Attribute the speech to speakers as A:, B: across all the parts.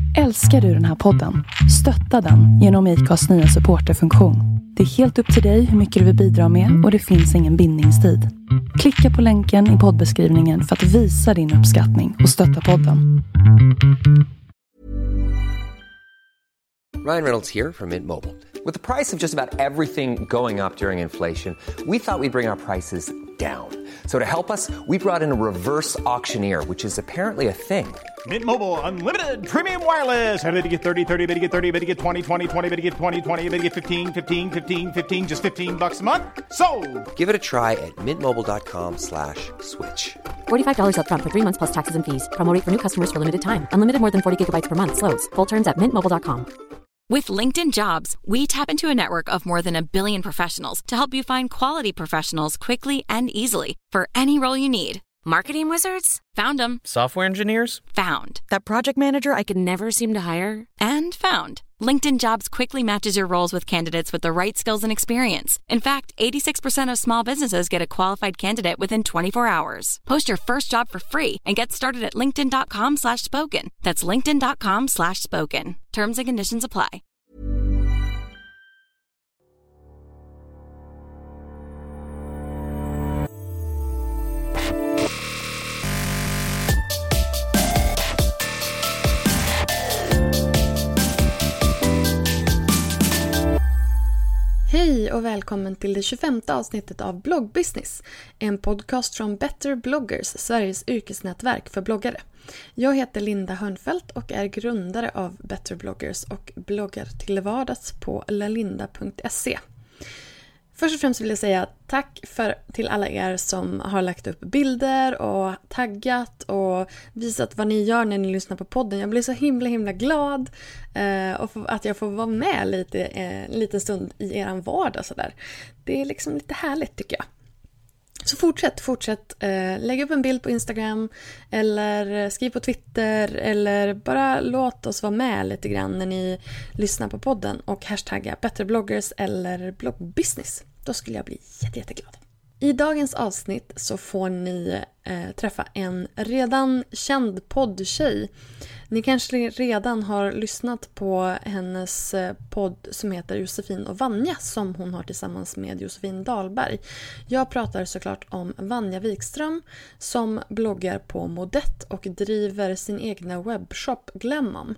A: Älskar du den här podden? Stötta den genom IKAs nya supporterfunktion. Det är helt upp till dig hur mycket du vill bidra med och det finns ingen bindningstid. Klicka på länken i poddbeskrivningen för att visa din uppskattning och stötta podden.
B: Ryan Reynolds here from Mint Mobile. With the price of just about everything going up during inflation, we thought we'd bring our prices down. So to help us, we brought in a reverse auctioneer, which is apparently a thing.
C: Mint Mobile Unlimited Premium Wireless. How to get 30, 30, bit to get 30, bit to get 20, 20, 20, bit to get 20, 20, bit to get 15, 15, 15, 15, just $15 a month? Sold!
B: Give it a try at mintmobile.com/switch.
D: $45 up front for 3 months plus taxes and fees. Promo rate for new customers for limited time. Unlimited more than 40 gigabytes per month. Slows full terms at mintmobile.com.
E: With LinkedIn Jobs, we tap into a network of more than 1 billion professionals to help you find quality professionals quickly and easily for any role you need. Marketing wizards? Found them.
F: Software engineers?
E: Found. That project manager I could never seem to hire? And found. LinkedIn Jobs quickly matches your roles with candidates with the right skills and experience. In fact, 86% of small businesses get a qualified candidate within 24 hours. Post your first job for free and get started at linkedin.com/spoken. That's linkedin.com/spoken. Terms and conditions apply.
G: Hej och välkommen till det 25:e avsnittet av Bloggbusiness, en podcast från Better bloggers, Sveriges yrkesnätverk för bloggare. Jag heter Linda Hörnfeldt och är grundare av Better bloggers och bloggar till vardags på lalinda.se. Först och främst vill jag säga tack till alla er som har lagt upp bilder och taggat och visat vad ni gör när ni lyssnar på podden. Jag blir så himla glad och att jag får vara med en liten stund i eran vardag. Sådär. Det är liksom lite härligt tycker jag. Så fortsätt lägg upp en bild på Instagram eller skriv på Twitter eller bara låt oss vara med lite grann när ni lyssnar på podden och hashtagga betterbloggers eller bloggbusiness. Då skulle jag bli jätteglad. I dagens avsnitt så får ni träffa en redan känd poddtjej. Ni kanske redan har lyssnat på hennes podd som heter Josefin och Vanja som hon har tillsammans med Josefin Dahlberg. Jag pratar såklart om Vanja Wikström som bloggar på Modett och driver sin egna webbshop Glemmom.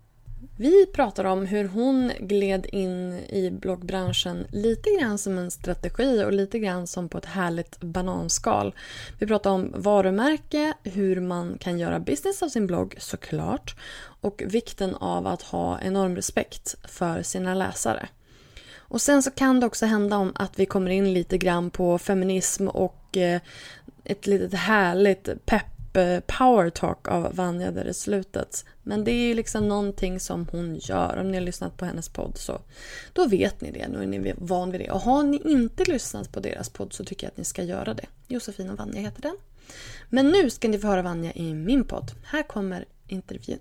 G: Vi pratar om hur hon gled in i bloggbranschen lite grann som en strategi och lite grann som på ett härligt bananskal. Vi pratar om varumärke, hur man kan göra business av sin blogg såklart och vikten av att ha enorm respekt för sina läsare. Och sen så kan det också hända om att vi kommer in lite grann på feminism och ett litet härligt power talk av Vanja där i slutet. Men det är ju liksom någonting som hon gör. Om ni har lyssnat på hennes podd så då vet ni det. Nu är ni van vid det. Och har ni inte lyssnat på deras podd så tycker jag att ni ska göra det. Josefin och Vanja heter den. Men nu ska ni få höra Vanja i min podd. Här kommer intervjun.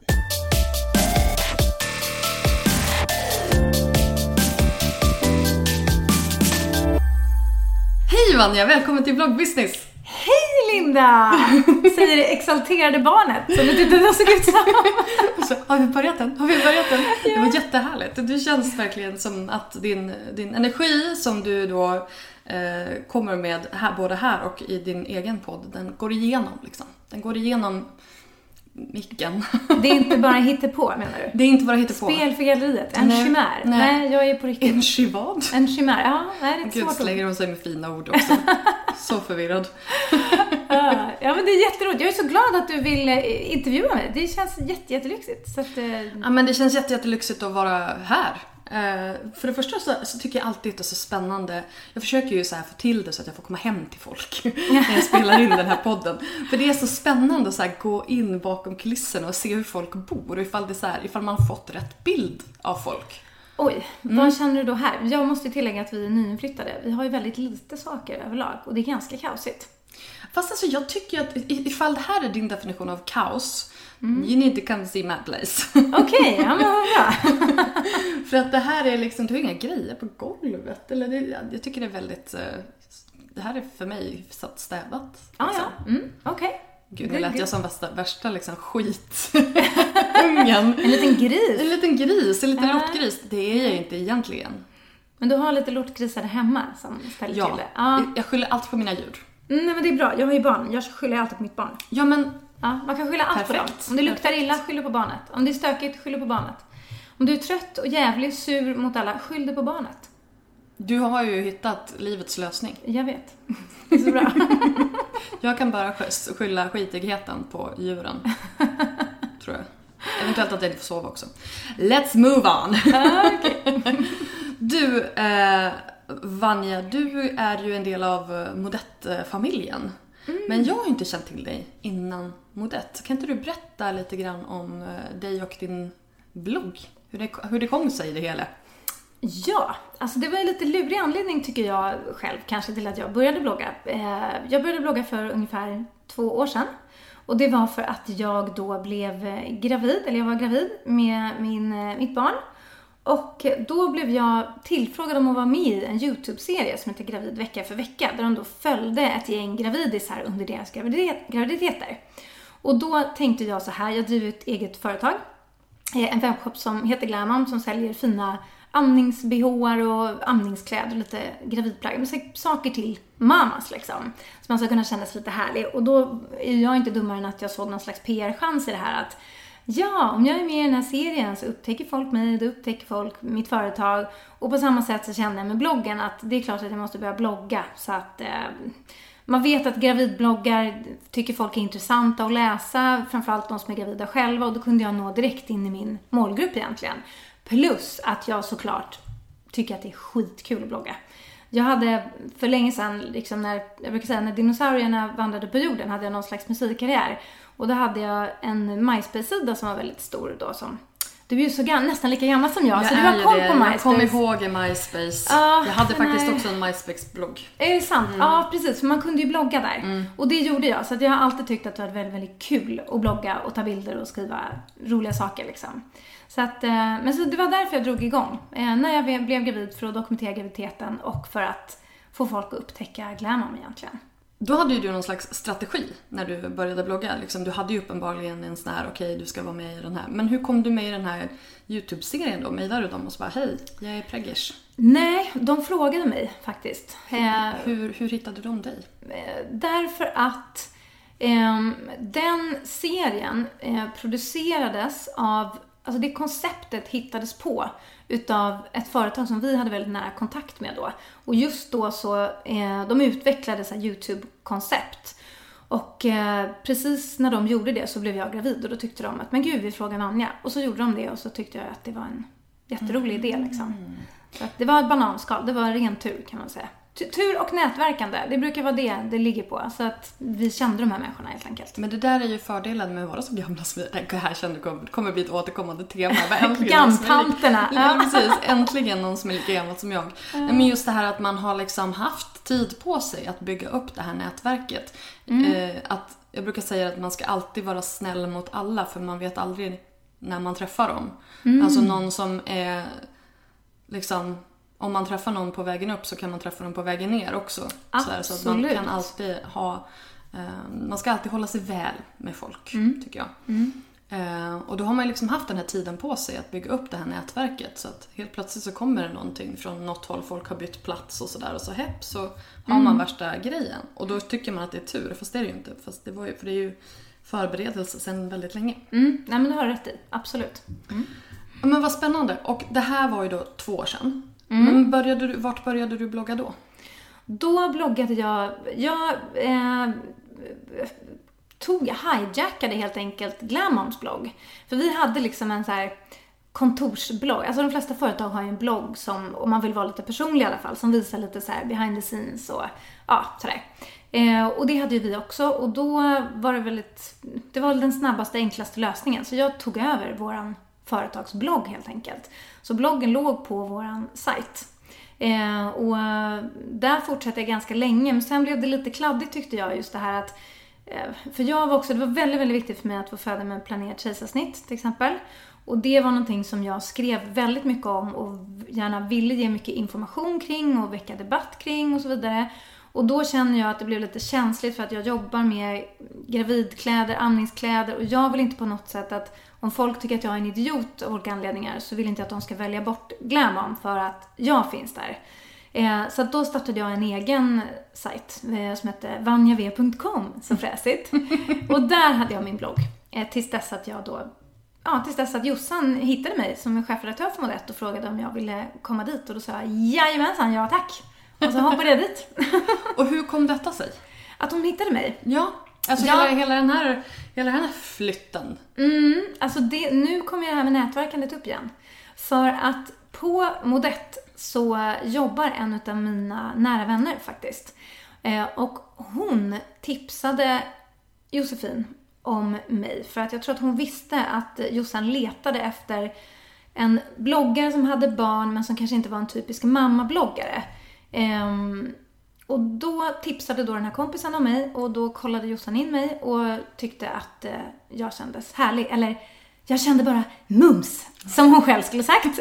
G: Hej Vanja, välkommen till Bloggbusiness.
H: Hej Linda! Säger det exalterade barnet som du tyckte det såg ut som.
G: Har vi börjat den? Ja. Det var jättehärligt. Det känns verkligen som att din energi som du då kommer med här, både här och i din egen podd, den går igenom liksom. Den går igenom micken.
H: Det är inte bara hittepå menar du?
G: Det är inte bara hittepå.
H: Spel för galleriet. En chimär. Nej, jag är på riktigt.
G: En chivad?
H: En chimär, ja. Nej, det är
G: Gud, slänger hon sig med fina ord också. Så förvirrad.
H: Ja, men det är jätteroligt. Jag är så glad att du vill intervjua mig. Det känns jättelyxigt. Så att,
G: Ja, men det känns jättelyxigt att vara här. För det första så tycker jag alltid att det är så spännande. Jag försöker ju så här få till det så att jag får komma hem till folk när jag spelar in den här podden. För det är så spännande att så här gå in bakom kulisserna och se hur folk bor. Och ifall man har fått rätt bild av folk.
H: Oj, vad känner du då här? Jag måste tillägga att vi är nyinflyttade. Vi har ju väldigt lite saker överlag och det är ganska kaosigt.
G: Fast alltså jag tycker att ifall det här är din definition av kaos, you need to come see my place.
H: Okej, ja men bra.
G: För att det här är liksom, du har inga grejer på golvet. Eller jag tycker det är väldigt, det här är för mig satt städat.
H: Okej.
G: Gud, det lät jag som värsta liksom skitungen.
H: En liten gris.
G: En liten lortgris. Det är jag inte egentligen.
H: Men du har lite lortgrisar hemma som ställer till det. Ja,
G: jag skyller alltid på mina djur.
H: Nej, men det är bra. Jag har ju barn. Jag skyller alltid på mitt barn.
G: Ja, men...
H: Ja, man kan skylla allt på dem. Om det luktar illa, skyller på barnet. Om det är stökigt, skyller på barnet. Om du är trött och jävligt sur mot alla, skyll det på barnet.
G: Du har ju hittat livets lösning.
H: Jag vet. Det är så bra.
G: Jag kan bara skylla skitigheten på djuren. Tror jag. Eventuellt att jag inte får sova också. Let's move on.
H: Okay.
G: Du, Vanja, du är ju en del av Modett-familjen. Men jag har inte känt till dig innan Modett. Kan inte du berätta lite grann om dig och din blogg? Hur det kom sig det hela?
H: Ja, alltså det var en lite lurig anledning tycker jag själv kanske till att jag började blogga. Jag började blogga för ungefär 2 år sedan. Och det var för att jag då blev gravid, eller jag var gravid med mitt barn. Och då blev jag tillfrågad om att vara med i en YouTube-serie som heter Gravid vecka för vecka. Där de då följde ett gäng gravidisar under deras graviditeter. Och då tänkte jag så här, jag driver ett eget företag. En webbshop som heter Glamom som säljer fina amnings-BH:ar och amningskläder och lite gravidplagg. Men saker till mammas liksom. Så man ska kunna känna sig lite härlig. Och då är jag inte dummare än att jag såg någon slags PR-chans i det här att ja, om jag är med i den här serien så upptäcker folk mig, då upptäcker folk mitt företag. Och på samma sätt så känner jag med bloggen att det är klart att jag måste börja blogga. Så att man vet att gravidbloggar tycker folk är intressanta att läsa. Framförallt de som är gravida själva. Och då kunde jag nå direkt in i min målgrupp egentligen. Plus att jag såklart tycker att det är skitkul att blogga. Jag hade för länge sedan, liksom när dinosaurierna vandrade på jorden, hade jag någon slags musikkarriär. Och då hade jag en MySpace-sida som var väldigt stor då. Du är ju så nästan lika gammal som jag så du har koll på MySpace.
G: Jag kommer ihåg MySpace. Jag hade faktiskt också en MySpace-blogg.
H: Är det sant? Ja, precis. För man kunde ju blogga där. Och det gjorde jag. Så att jag har alltid tyckt att det var väldigt, väldigt kul att blogga och ta bilder och skriva roliga saker liksom. Så att, men så det var därför jag drog igång. När jag blev gravid för att dokumentera graviditeten och för att få folk att upptäcka Glamom egentligen.
G: Då hade ju du någon slags strategi när du började blogga. Liksom, du hade ju uppenbarligen en sån här, okej, du ska vara med i den här. Men hur kom du med i den här YouTube-serien då? Mejlade du dem och så bara, hej, jag är preggers?
H: Nej, de frågade mig faktiskt.
G: Hur hittade de dig?
H: Därför att den serien producerades av, alltså det konceptet hittades på utav ett företag som vi hade väldigt nära kontakt med då. Och just då så, de utvecklade så här YouTube-koncept. Och precis när de gjorde det så blev jag gravid och då tyckte de att, men gud, vi frågar Vanja. Och så gjorde de det och så tyckte jag att det var en jätterolig idé liksom. Så att det var ett bananskal, det var en ren tur kan man säga. Tur och nätverkande, det brukar vara det ligger på. Så att vi kände de här människorna helt enkelt.
G: Men det där är ju fördelen med att vara så gamla som vi. Det här känner kommer bli ett återkommande tema.
H: Gamtanterna.
G: Ja, precis. Äntligen någon som är lika gammal som jag. Men just det här att man har liksom haft tid på sig att bygga upp det här nätverket. Att jag brukar säga att man ska alltid vara snäll mot alla. För man vet aldrig när man träffar dem. Alltså någon som är liksom... Om man träffar någon på vägen upp så kan man träffa någon på vägen ner också. Så att man kan alltid ha... man ska alltid hålla sig väl med folk, tycker jag. Och då har man liksom haft den här tiden på sig att bygga upp det här nätverket. Så att helt plötsligt så kommer det någonting från något håll. Folk har bytt plats och sådär. Och så så har man värsta grejen. Och då tycker man att det är tur. Fast det är det ju inte. Fast det var ju, för det är ju förberedelse sedan väldigt länge.
H: Nej men det har rätt i. Absolut.
G: Men vad spännande. Och det här var ju då 2 år sedan. Men vart började du blogga då?
H: Då bloggade jag hijackade helt enkelt Glamoms blogg. För vi hade liksom en så här kontorsblogg. Alltså de flesta företag har ju en blogg som, om man vill vara lite personlig i alla fall, som visar lite så här behind the scenes och ja, sådär. Och det hade ju vi också. Och då var det var den snabbaste, enklaste lösningen. Så jag tog över våran företagsblogg helt enkelt. Så bloggen låg på våran sajt. Och där fortsatte jag ganska länge. Men sen blev det lite kladdigt tyckte jag, just det här att... För det var väldigt, väldigt viktigt för mig att få föda med planerat kejsarsnitt till exempel. Och det var någonting som jag skrev väldigt mycket om och gärna ville ge mycket information kring och väcka debatt kring och så vidare. Och då känner jag att det blev lite känsligt för att jag jobbar med gravidkläder, amningskläder. Och jag vill inte på något sätt att om folk tycker att jag är en idiot av olika anledningar så vill inte jag att de ska välja bort Glam Mom för att jag finns där. Så att då startade jag en egen sajt som heter vanjav.com, så fräsigt. Och där hade jag min blogg. Tills dess att Jossan hittade mig som chefredaktör för Modett och frågade om jag ville komma dit. Och då sa jag, jajamensan, ja tack. Och så hoppade jag dit.
G: Och hur kom detta sig?
H: Att hon hittade mig.
G: Ja, alltså hela den här flytten.
H: Alltså nu kommer det här med nätverkandet upp igen. För att på Modett så jobbar en av mina nära vänner faktiskt. Och hon tipsade Josefin om mig. För att jag tror att hon visste att Jossan letade efter en bloggare som hade barn men som kanske inte var en typisk mammabloggare. Och då tipsade då den här kompisen om mig och då kollade Jossan in mig och tyckte att jag kändes härlig. Eller jag kände bara mums, som hon själv skulle sagt.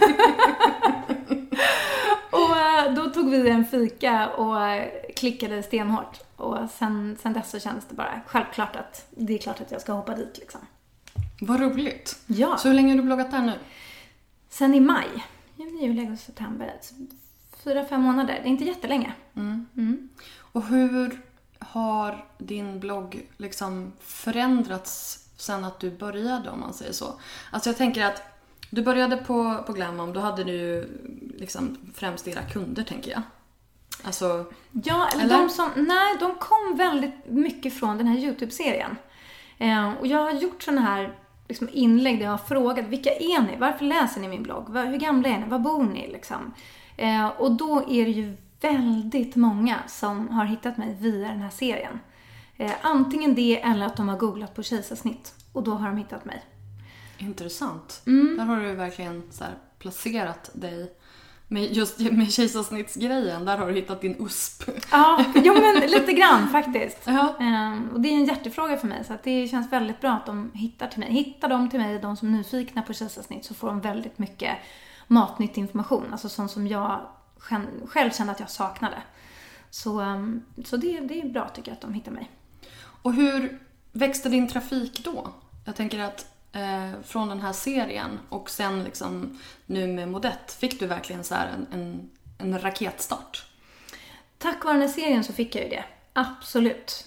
H: Och då tog vi en fika och klickade stenhårt. Och sen dess så kändes det bara självklart att det är klart att jag ska hoppa dit liksom.
G: Vad roligt.
H: Ja.
G: Så hur länge har du bloggat där nu?
H: Sen i maj. Juni, juli, augusti, september. 4-5 månader. Det är inte jättelänge.
G: Och hur har din blogg liksom förändrats sen att du började, om man säger så? Alltså jag tänker att du började på Glam Mom, då hade du ju liksom främst era kunder, tänker jag. Alltså,
H: ja, eller de kom väldigt mycket från den här YouTube-serien. Och jag har gjort såna här liksom inlägg där jag har frågat, vilka är ni? Varför läser ni min blogg? Hur gamla är ni? Var bor ni? Liksom. Och då är det ju väldigt många som har hittat mig via den här serien. Antingen det eller att de har googlat på kejsarsnitt. Och då har de hittat mig.
G: Intressant. Där har du verkligen så här placerat dig med kejsarsnittsgrejen. Där har du hittat din USP.
H: Ja, men lite grann faktiskt. Och det är en hjärtefråga för mig. Så att det känns väldigt bra att de hittar till mig. Hittar de till mig, de som är nyfikna på kejsarsnitt, så får de väldigt mycket matnytt information. Alltså sånt som jag själv kände att jag saknade. Så det är bra, tycker jag, att de hittar mig. Och
G: hur växte din trafik då? Jag tänker att från den här serien och sen liksom nu med Modett, fick du verkligen så här en raketstart? Tack vare den här serien så fick jag ju det. Absolut.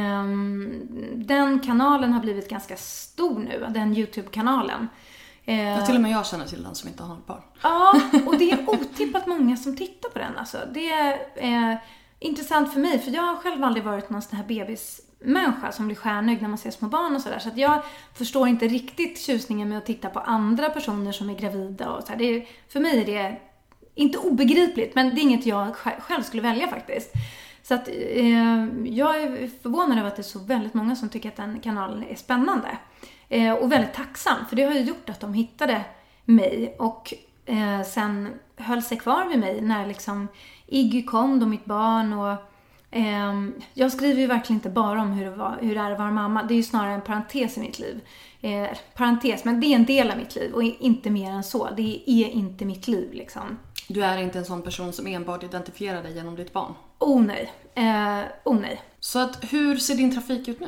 G: Den kanalen har blivit ganska stor nu, den YouTube-kanalen. Till och med jag känner till den som inte har barn. Ja, och det är otippat många som tittar på den. Alltså. Det är intressant för mig, för jag har själv aldrig varit någon sån här bebismänniska som blir stjärnögd när man ser små barn och sådär. Så att jag förstår inte riktigt tjusningen med att titta på andra personer som är gravida. Och så här. För mig är det inte obegripligt, men det är inget jag själv skulle välja faktiskt. Så att jag är förvånad över att det är så väldigt många som tycker att den kanalen är spännande. Och väldigt tacksam, för det har ju gjort att de hittade mig och sen höll sig kvar vid mig när liksom Iggy kom, då mitt barn. Och jag skriver ju verkligen inte bara om hur det är att vara mamma. Det är ju snarare en parentes i mitt liv. Parentes, men det är en del av mitt liv och inte mer än så. Det är inte mitt liv liksom. Du är inte en sån person som enbart identifierar dig genom ditt barn? Nej. Nej. Så att, hur ser din trafik ut nu?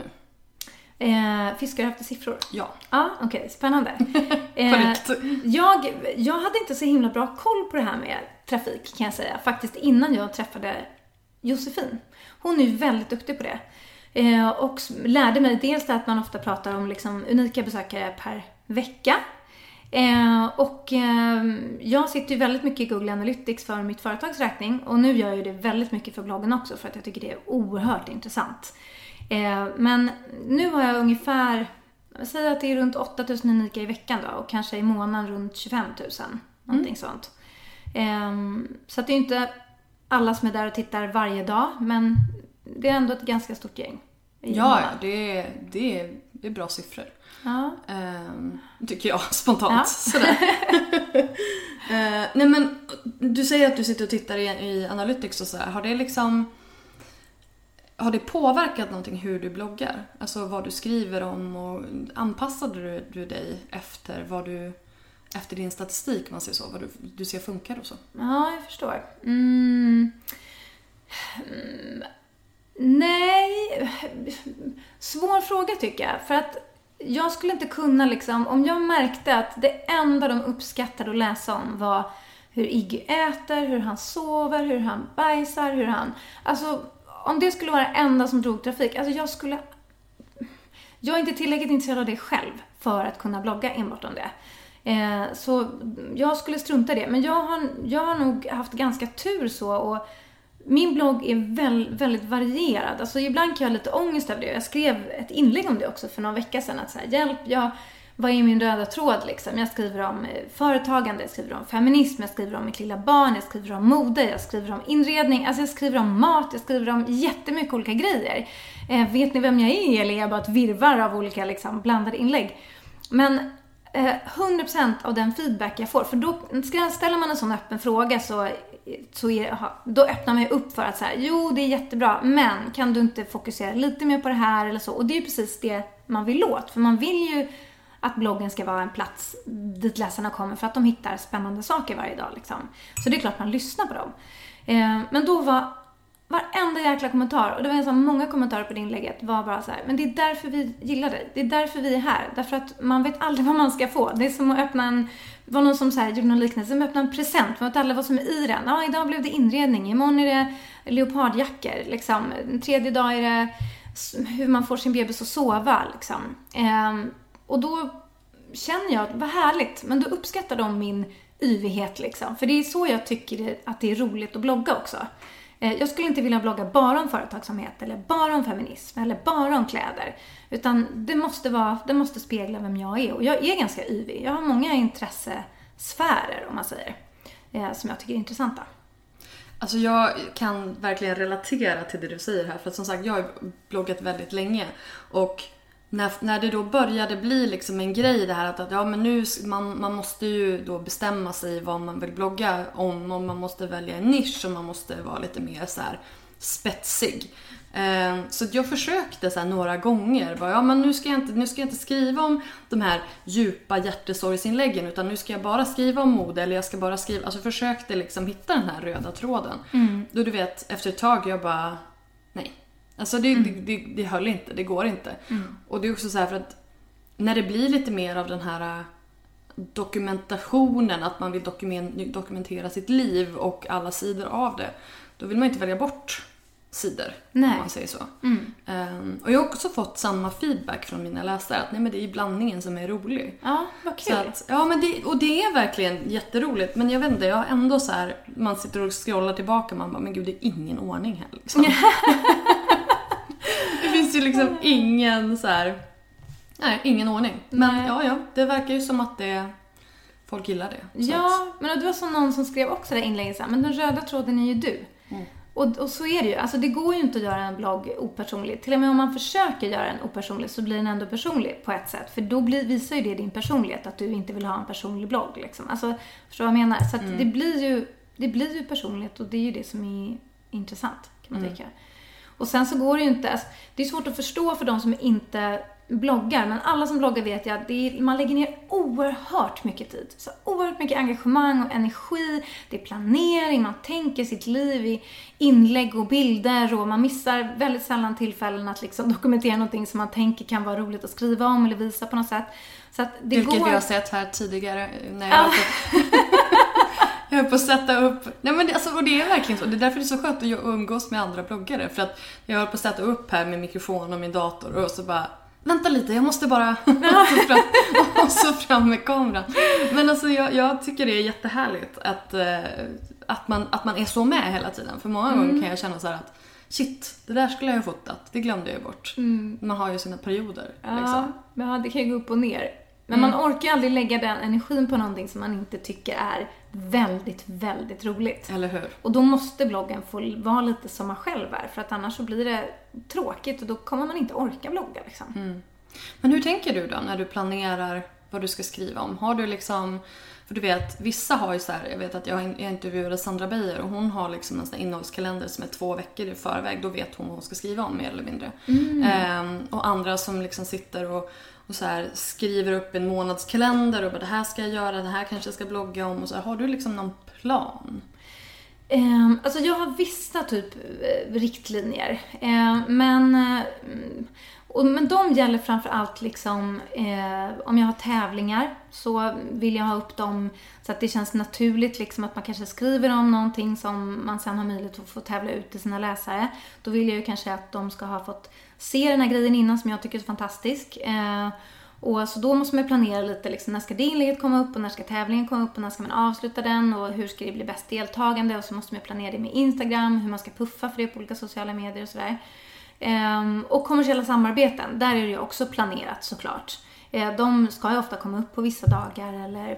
G: Fiskar du efter siffror? Ja. Ja, okej. Spännande. Jag hade inte så himla bra koll på det här med trafik, kan jag säga. Faktiskt innan jag träffade Josefin. Hon är ju väldigt duktig på det. Och lärde mig dels att man ofta pratar om liksom unika besökare per vecka. Och jag sitter ju väldigt mycket i Google Analytics för mitt företags räkning. Och nu gör jag det väldigt mycket för bloggen också, för att jag tycker det är oerhört intressant. Men nu har jag ungefär, jag säger att det är runt 8000 unika i veckan då, och kanske i månaden runt 25 000, någonting sånt. Så att det är inte alla som är där och tittar varje dag, men det är ändå ett ganska stort gäng. Ja, det är bra siffror. Ja. Tycker jag spontant. Ja. Sådär. Nej, men du säger att du sitter och tittar i Analytics och så här. Har det påverkat någonting hur du bloggar? Alltså vad du skriver om, och anpassade du dig efter din statistik, man säger så, vad du ser funkar och så? Ja, jag förstår.
H: Nej, svår fråga tycker jag. För att jag skulle inte kunna liksom, om jag märkte att det enda de uppskattade att läsa om var hur Iggy äter, hur han sover, hur han bajsar, hur han... Alltså, om det skulle vara det enda som drog trafik, alltså jag är inte tillräckligt intresserad av det själv för att kunna blogga enbart om det. Så jag skulle strunta i det. Men jag har nog haft ganska tur så, och min blogg är väldigt varierad. Alltså ibland kan jag ha lite ångest över det. Jag skrev ett inlägg om det också för några veckor sedan. Att så här, hjälp, vad är min röda tråd liksom? Jag skriver om företagande, jag skriver om feminism, jag skriver om mitt lilla barn, jag skriver om mode, jag skriver om inredning, alltså jag skriver om mat, jag skriver om jättemycket olika grejer. Vet ni vem jag är, eller är jag bara ett virrvarr av olika liksom, blandade inlägg? Men 100% av den feedback jag får, för då ställer man en sån öppen fråga då öppnar man ju upp för att så här, jo det är jättebra, men kan du inte fokusera lite mer på det här eller så? Och det är ju precis det man vill åt, för man vill ju att bloggen ska vara en plats dit läsarna kommer för att de hittar spännande saker varje dag liksom. Så det är klart man lyssnar på dem. Men då var varenda jäkla kommentar, och det var så många kommentarer på det inlägget, var bara så här: men det är därför vi gillar dig, det är därför vi är här, därför att man vet aldrig vad man ska få. Det är som att öppna det var någon som så här, gjorde någon liknelse, som öppna en present, man vet aldrig vad som är i den. Ja, idag blev det inredning, imorgon är det leopardjackor liksom. En tredje dag är det hur man får sin bebis att sova liksom. Och då känner jag, vad härligt, men då uppskattar de min yvighet liksom. För det är så jag tycker att det är roligt att blogga också. Jag skulle inte vilja blogga bara om företagsamhet eller bara om feminism eller bara om kläder. Utan det måste spegla vem jag är. Och jag är ganska yvig. Jag har många intressesfärer, om man säger, som jag tycker är intressanta.
G: Alltså jag kan verkligen relatera till det du säger här. För att som sagt, jag har bloggat väldigt länge. Och när det då började bli liksom en grej det här att ja, men nu man måste ju då bestämma sig vad man vill blogga om, och man måste välja en nisch, och man måste vara lite mer så här spetsig. Så jag försökte så här några gånger, ja men nu ska jag inte skriva om de här djupa hjärtesorgsinläggen, utan nu ska jag bara skriva om mode, eller jag ska bara skriva, alltså försökte liksom hitta den här röda tråden. Då du vet, efter ett tag jag bara nej. Alltså det höll inte, det går inte. Och det är också så här, för att när det blir lite mer av den här dokumentationen, att man vill dokumentera sitt liv och alla sidor av det, då vill man inte välja bort sidor, om man säger så. Och jag har också fått samma feedback från mina läsare, att nej, men det är ju blandningen som är rolig.
H: Ja, vad kul.
G: Så att, ja, men det är verkligen jätteroligt, men jag vet inte, jag har ändå så här, man sitter och scrollar tillbaka, man bara, men gud, det är ingen ordning här liksom. Det finns ju liksom ingen så här, nej, ingen ordning. Men ja, det verkar ju som att folk gillar det.
H: Ja, men det var som någon som skrev också det inlägget så här, men den röda tråden är ju du. Och så är det ju. Alltså det går ju inte att göra en blogg opersonlig. Till och med om man försöker göra en opersonlig så blir den ändå personlig på ett sätt. För då visar ju det din personlighet, att du inte vill ha en personlig blogg liksom. Alltså, förstår vad jag menar? Så att det blir ju personlighet, och det är ju det som är intressant, kan man tycka. Och sen så går det ju inte, alltså, det är svårt att förstå för de som inte bloggar, men alla som bloggar vet jag att man lägger ner oerhört mycket tid, så oerhört mycket engagemang och energi, det är planering, man tänker sitt liv i inlägg och bilder, och man missar väldigt sällan tillfällen att liksom dokumentera någonting som man tänker kan vara roligt att skriva om eller visa på något sätt. Så att det
G: vilket vi har sett här tidigare när jag jag höll på att sätta upp. Nej, men och det är verkligen så. Det är därför det är så skönt att umgås med andra bloggare. För att jag höll på att sätta upp här med mikrofon och min dator, och så bara, vänta lite, jag måste bara och så fram med kameran. Men alltså jag tycker det är jättehärligt att man är så med hela tiden. För många gånger kan jag känna så här att shit, det där skulle jag ha fotat, det glömde jag bort. Man har ju sina perioder. Liksom.
H: Ja, det kan ju gå upp och ner. Men man orkar aldrig lägga den energin på någonting som man inte tycker är väldigt, väldigt roligt.
G: Eller hur?
H: Och då måste bloggen få vara lite som man själv är. För att annars så blir det tråkigt, och då kommer man inte orka blogga liksom.
G: Men hur tänker du då när du planerar vad du ska skriva om? Har du liksom, för du vet, vissa har ju så här, jag vet att jag intervjuade Sandra Beijer, och hon har liksom en sån här innehållskalender som är 2 veckor i förväg. Då vet hon vad hon ska skriva om, mer eller mindre. Och andra som liksom sitter och så här skriver upp en månadskalender och bara, det här ska jag göra, det här kanske jag ska blogga om, och så här, har du liksom någon plan?
H: Alltså jag har vissa typ riktlinjer. Men de gäller framför allt liksom, om jag har tävlingar så vill jag ha upp dem så att det känns naturligt liksom, att man kanske skriver om någonting som man sen har möjlighet att få tävla ut till sina läsare. Då vill jag ju kanske att de ska ha fått se den här grejen innan som jag tycker är fantastisk. Och så då måste man planera lite liksom, när ska det inlägget komma upp och när ska tävlingen komma upp och när ska man avsluta den och hur ska det bli bäst deltagande, och så måste man planera det med Instagram, hur man ska puffa för det på olika sociala medier och sådär. Och kommersiella samarbeten, där är det ju också planerat såklart. De ska ju ofta komma upp på vissa dagar eller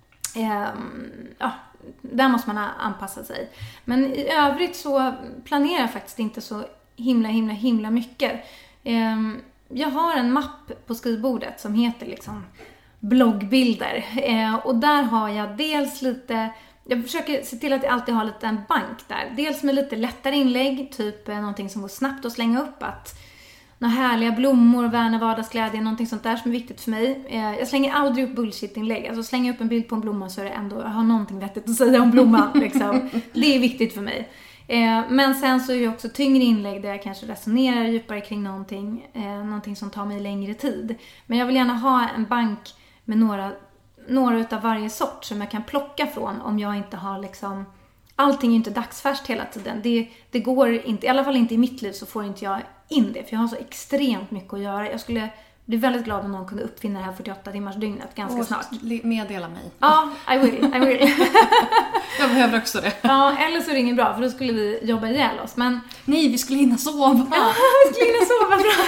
H: där måste man anpassa sig. Men i övrigt så planerar jag faktiskt inte så himla mycket. Jag har en mapp på skrivbordet som heter liksom bloggbilder. Och där har jag dels lite... Jag försöker se till att jag alltid har lite en bank där. Dels med lite lättare inlägg, typ någonting som går snabbt att slänga upp. Att några härliga blommor, värna vardagsglädje, någonting sånt där som är viktigt för mig. Jag slänger aldrig upp bullshit-inlägg. Alltså slänger jag upp en bild på en blomma så är det ändå, jag har någonting vettigt att säga om blomman. Liksom. Det är viktigt för mig. Men sen så är det också tyngre inlägg där jag kanske resonerar djupare kring någonting som tar mig längre tid. Men jag vill gärna ha en bank med några utav varje sort som jag kan plocka från om jag inte har liksom... Allting är ju inte dagsfärskt hela tiden. Det går inte, i alla fall inte i mitt liv så får inte jag in det. För jag har så extremt mycket att göra. Jag skulle bli väldigt glad om någon kunde uppfinna det här 48 timmars dygnet ganska snart.
G: Meddela mig.
H: Ja, I will.
G: Jag behöver också det.
H: Ja, eller så är det inget bra för då skulle vi jobba ihjäl oss. Men...
G: Nej, vi skulle hinna sova.
H: Ja, vi skulle hinna sova bra.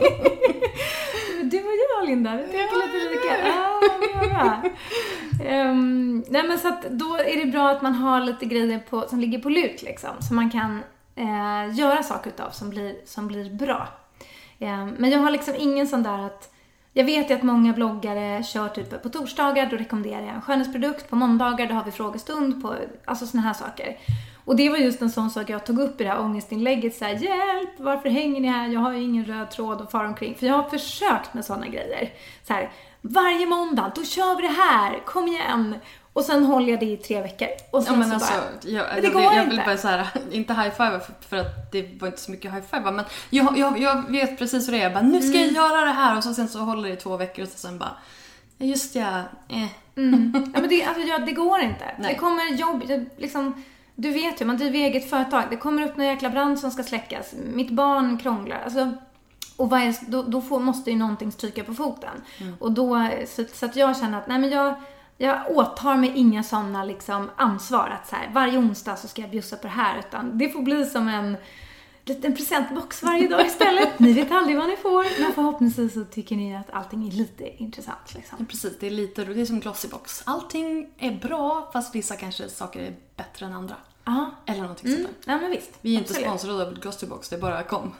H: Du och jag, Linda. Vi tänker lite lika. Ja, det var bra. Nej, men så att då är det bra att man har lite grejer som ligger på lut liksom. Så man kan göra saker utav som blir bra. Men jag har liksom ingen sån där att... Jag vet ju att många bloggare kör typ på torsdagar, då rekommenderar jag en skönhetsprodukt. På måndagar då har vi frågestund, alltså såna här saker. Och det var just en sån sak jag tog upp i det här ångestinlägget. Så här, hjälp, varför hänger ni här? Jag har ju ingen röd tråd och far omkring. För jag har försökt med såna grejer. Så här, varje måndag, då kör vi det här, kom igen. Och sen håller jag det i 3 veckor. Och sen
G: men
H: så
G: alltså, jag vill bara så här, inte high-five för att det var inte så mycket high-five. Men jag vet precis hur det är. Bara, nu ska jag göra det här. Och sen så håller det i 2 veckor och sen bara, just ja.
H: Ja, men det går inte. Nej. Det kommer jobb, liksom... Du vet ju, man driver eget företag. Det kommer upp någon jäkla brand som ska släckas. Mitt barn krånglar. Alltså, och då måste ju någonting stryka på foten. Och då, så att jag känner att nej, men jag åtar mig inga sådana liksom, ansvar. Att så här, varje onsdag så ska jag bjussa på det här. Utan det får bli som en liten presentbox varje dag istället. Ni vet aldrig vad ni får. Men förhoppningsvis så tycker ni att allting är lite intressant. Liksom.
G: Ja, precis, det är som Glossybox. Allting är bra, fast vissa kanske saker är bättre än andra.
H: Aha.
G: Eller någonting sånt där.
H: Ja, men visst.
G: Vi är inte sponsrade av Glossybox, det är bara kom.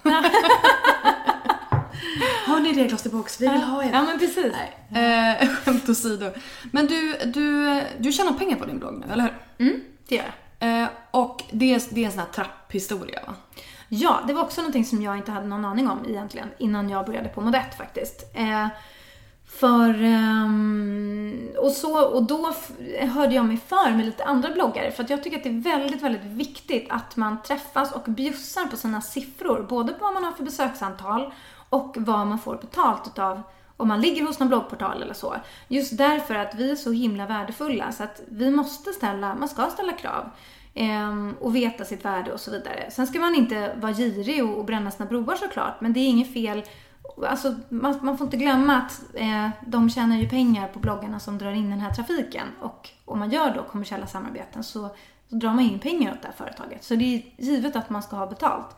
G: Har ni det Glossybox? Vi vill ha er.
H: Ja, men precis.
G: Skämt åsido. Men du tjänar pengar på din blogg nu, eller hur?
H: Det gör jag.
G: Och det är en sån här trapphistoria, va?
H: Ja, det var också någonting som jag inte hade någon aning om egentligen innan jag började på Modett faktiskt. Och då hörde jag mig för med lite andra bloggare. För att jag tycker att det är väldigt, väldigt viktigt att man träffas och bjussar på sina siffror. Både på vad man har för besöksantal och vad man får betalt utav om man ligger hos någon bloggportal eller så. Just därför att vi är så himla värdefulla. Så att man ska ställa krav. Och veta sitt värde och så vidare. Sen ska man inte vara girig och bränna sina broar såklart. Men det är inget fel. Alltså, man får inte glömma att de tjänar ju pengar på bloggarna som drar in den här trafiken. Och om man gör då kommersiella samarbeten så drar man in pengar åt det här företaget. Så det är givet att man ska ha betalt.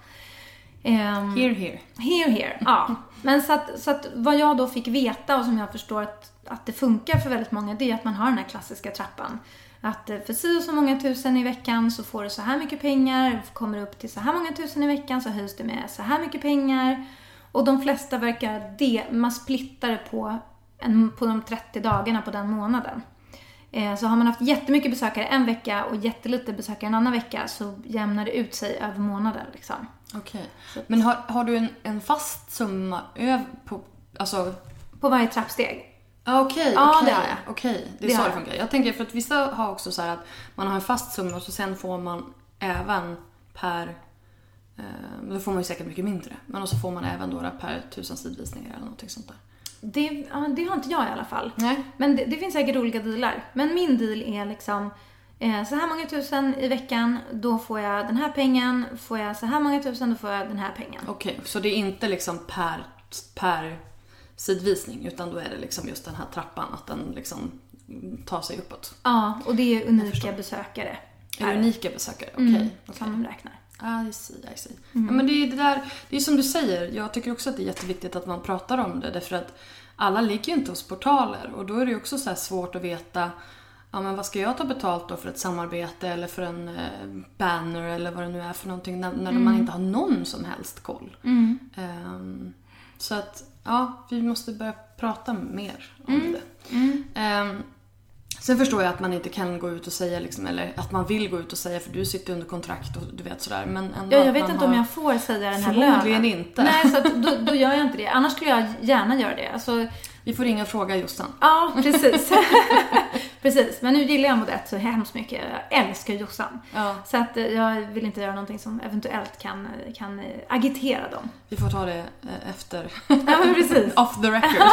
H: Here. Ja. Men så att vad jag då fick veta och som jag förstår att det funkar för väldigt många, det är att man har den här klassiska trappan. Att för så många tusen i veckan så får du så här mycket pengar. Kommer upp till så här många tusen i veckan så höjs det med så här mycket pengar. Och de flesta verkar man splittar på de 30 dagarna på den månaden. Så har man haft jättemycket besökare en vecka och jättelite besökare en annan vecka så jämnar det ut sig över månaden liksom.
G: Okej. Men har du en fast summa
H: på varje trappsteg?
G: Okej.
H: Ja, det har jag.
G: Okej, det är så det funkar. Jag tänker för att vissa har också så här att man har en fast summa och så sen får man även per... då får man ju säkert mycket mindre. Men så får man även då per 1000 sidvisningar eller någonting sånt där.
H: Det har inte jag i alla fall.
G: Nej.
H: Men det finns säkert olika dealar. Men min deal är liksom så här många tusen i veckan, då får jag den här pengen. Får jag så här många tusen, då får jag den här pengen.
G: Okej, så det är inte liksom per sidvisning, utan då är det liksom just den här trappan, att den liksom tar sig uppåt.
H: Ja, och det är unika besökare.
G: Är det unika besökare? Okej.
H: Som de räknar.
G: I see. Ja, men det är det där, det är som du säger, jag tycker också att det är jätteviktigt att man pratar om det, därför att alla ligger ju inte hos portaler, och då är det ju också så här svårt att veta, ja men vad ska jag ta betalt då för ett samarbete eller för en banner eller vad det nu är för någonting, när man inte har någon som helst koll. Så att ja, vi måste börja prata mer om det. Sen förstår jag att man inte kan gå ut och säga liksom, eller att man vill gå ut och säga, för du sitter under kontrakt och du vet sådär. Men ändå
H: jag vet inte om jag får säga den här lönen.
G: Förmodligen inte.
H: Nej, så att då gör jag inte det. Annars skulle jag gärna göra det. Alltså,
G: vi får ringa och fråga Jossan.
H: Ja, precis. Precis, men nu gillar jag Modett så hemskt mycket. Jag älskar Jossan. Ja. Så att jag vill inte göra någonting som eventuellt kan agitera dem.
G: Vi får ta det efter.
H: Ja, men precis.
G: Off the record.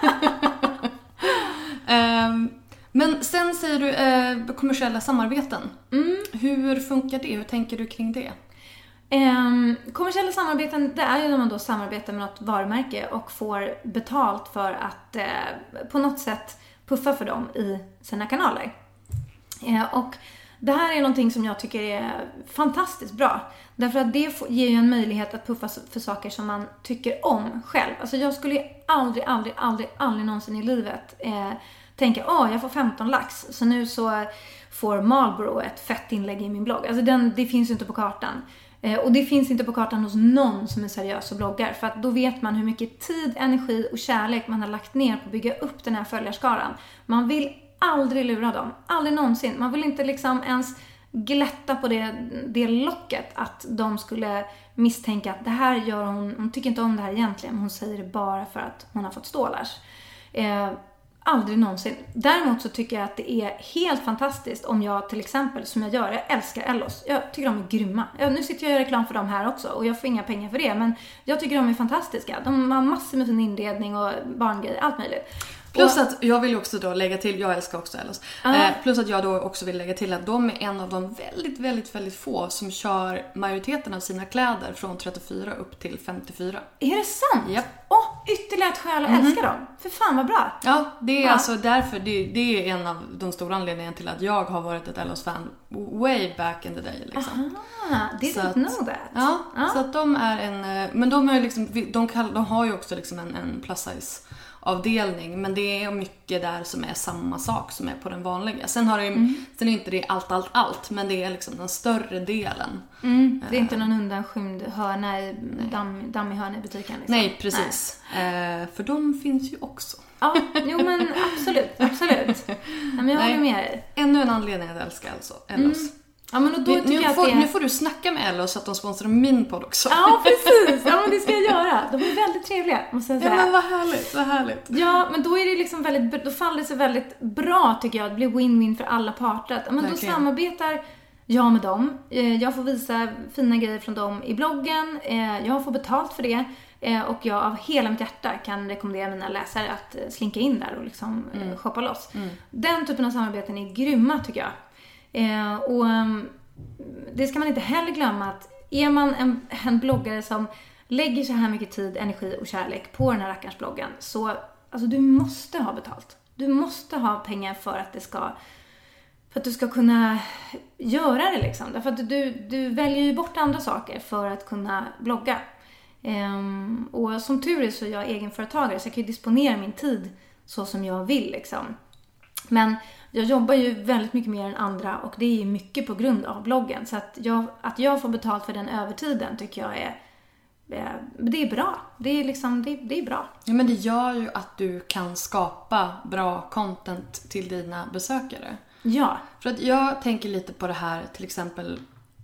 G: Men sen säger du kommersiella samarbeten. Hur funkar det? Hur tänker du kring det?
H: Kommersiella samarbeten, det är ju när man då samarbetar med något varumärke och får betalt för att på något sätt puffa för dem i sina kanaler. Och det här är någonting som jag tycker är fantastiskt bra. Därför att det ger ju en möjlighet att puffa för saker som man tycker om själv. Alltså jag skulle aldrig någonsin i livet tänka, jag får 15 lax. Så nu så får Marlboro ett fett inlägg i min blogg. Alltså det finns ju inte på kartan. Och det finns inte på kartan hos någon som är seriös och bloggar. För att då vet man hur mycket tid, energi och kärlek man har lagt ner på att bygga upp den här följarskaran. Man vill aldrig lura dem. Aldrig någonsin. Man vill inte liksom ens glätta på det locket att de skulle misstänka att det här gör hon tycker inte om det här egentligen, men hon säger det bara för att hon har fått stålars. Aldrig någonsin. Däremot så tycker jag att det är helt fantastiskt om jag till exempel, som jag gör, jag älskar Ellos. Jag tycker de är grymma. Nu sitter jag och gör reklam för dem här också och jag får inga pengar för det, men jag tycker de är fantastiska. De har massor med fin inredning och barngrejer, allt möjligt.
G: Plus att jag vill också då lägga till, jag älskar också Ellos. Plus att jag då också vill lägga till att de är en av de väldigt få som kör majoriteten av sina kläder från 34 upp till 54.
H: Är det sant?
G: Japp.
H: Ytterligare ett skäl att älska dem. För fan vad bra.
G: Ja, det är alltså därför, det är en av de stora anledningarna till att jag har varit ett Ellos-fan way back in the day liksom.
H: Didn't know that.
G: Ja, så att de är men de är liksom, de har ju också liksom en plus size avdelning, men det är mycket där som är samma sak som är på den vanliga. Sen har det sen är inte det allt, men det är liksom den större delen.
H: Det är inte någon undanskymd hörna i dammig hörna i butiken liksom.
G: Nej, precis. För de finns ju också.
H: Ja, jo men absolut. Nej, men jag håller med dig.
G: Ännu en anledning att älska Ellos.
H: Ja, men då tycker jag att
G: nu får du snacka med Ellos så att de sponsrar min podd också.
H: Ja, precis. Ja, men det ska jag göra. De är väldigt trevliga, måste jag säga.
G: Ja, men vad härligt.
H: Ja, men då är det liksom då faller det sig väldigt bra, tycker jag, att bli win-win för alla parter. Men då samarbetar jag med dem. Jag får visa fina grejer från dem i bloggen. Jag får betalt för det. Och jag av hela mitt hjärta kan rekommendera mina läsare att slinka in där och liksom shoppa loss. Den typen av samarbeten är grymma, tycker jag. Och det ska man inte heller glömma, att är man en bloggare som lägger så här mycket tid, energi och kärlek på den här rackars bloggen, så alltså, du måste ha betalt. Du måste ha pengar för att du ska kunna göra det liksom. Därför att du väljer ju bort andra saker för att kunna blogga. Och som tur är så är jag egenföretagare, så jag kan ju disponera min tid så som jag vill liksom. Men jag jobbar ju väldigt mycket mer än andra, och det är mycket på grund av bloggen. Så att jag får betalt för den övertiden tycker jag det är bra. Det är liksom, det är bra.
G: Ja, men det gör ju att du kan skapa bra content till dina besökare.
H: Ja.
G: För att jag tänker lite på det här, till exempel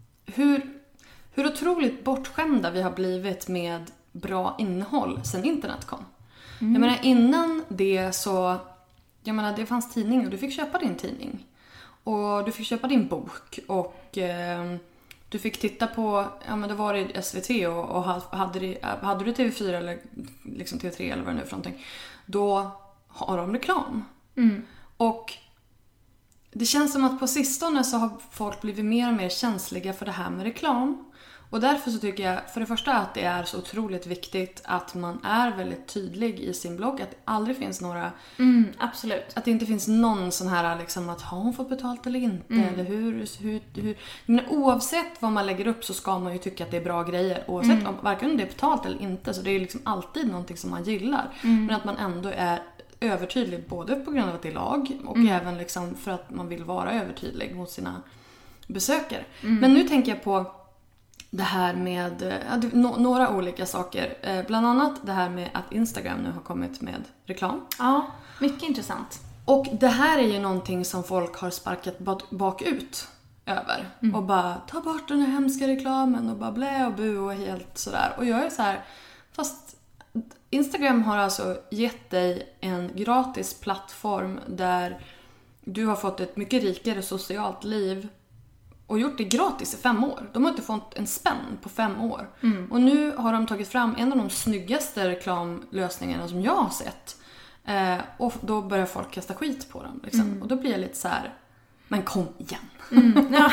G: hur otroligt bortskämda vi har blivit med bra innehåll sen internet kom. Jag menar, innan det så... Jag menar, det fanns tidning och du fick köpa din tidning. Och du fick köpa din bok. Och du fick titta på, ja men det var det SVT och hade du TV4 eller liksom TV3 eller vad det nu är för någonting, då har de reklam. Och det känns som att på sistone så har folk blivit mer och mer känsliga för det här med reklam. Och därför så tycker jag för det första att det är så otroligt viktigt att man är väldigt tydlig i sin blogg. Att det aldrig finns några...
H: absolut.
G: Att det inte finns någon sån här liksom att har hon fått betalt eller inte? Eller hur. Men oavsett vad man lägger upp så ska man ju tycka att det är bra grejer. Oavsett om varken det är betalt eller inte. Så det är liksom alltid någonting som man gillar. Men att man ändå är övertydlig både på grund av att det är lag och även liksom för att man vill vara övertydlig mot sina besökare. Men nu tänker jag på det här med några olika saker. Bland annat det här med att Instagram nu har kommit med reklam.
H: Ja, mycket intressant.
G: Och det här är ju någonting som folk har sparkat bakut över. Och bara, ta bort den här hemska reklamen och bara blä och bu och helt sådär. Och jag är så här, fast Instagram har alltså gett dig en gratis plattform där du har fått ett mycket rikare socialt liv och gjort det gratis i 5 år. De har inte fått en spänn på 5 år. Och nu har de tagit fram en av de snyggaste reklamlösningarna som jag har sett. Och då börjar folk kasta skit på dem. Liksom. Och då blir jag lite så här, men kom igen.
H: Ja.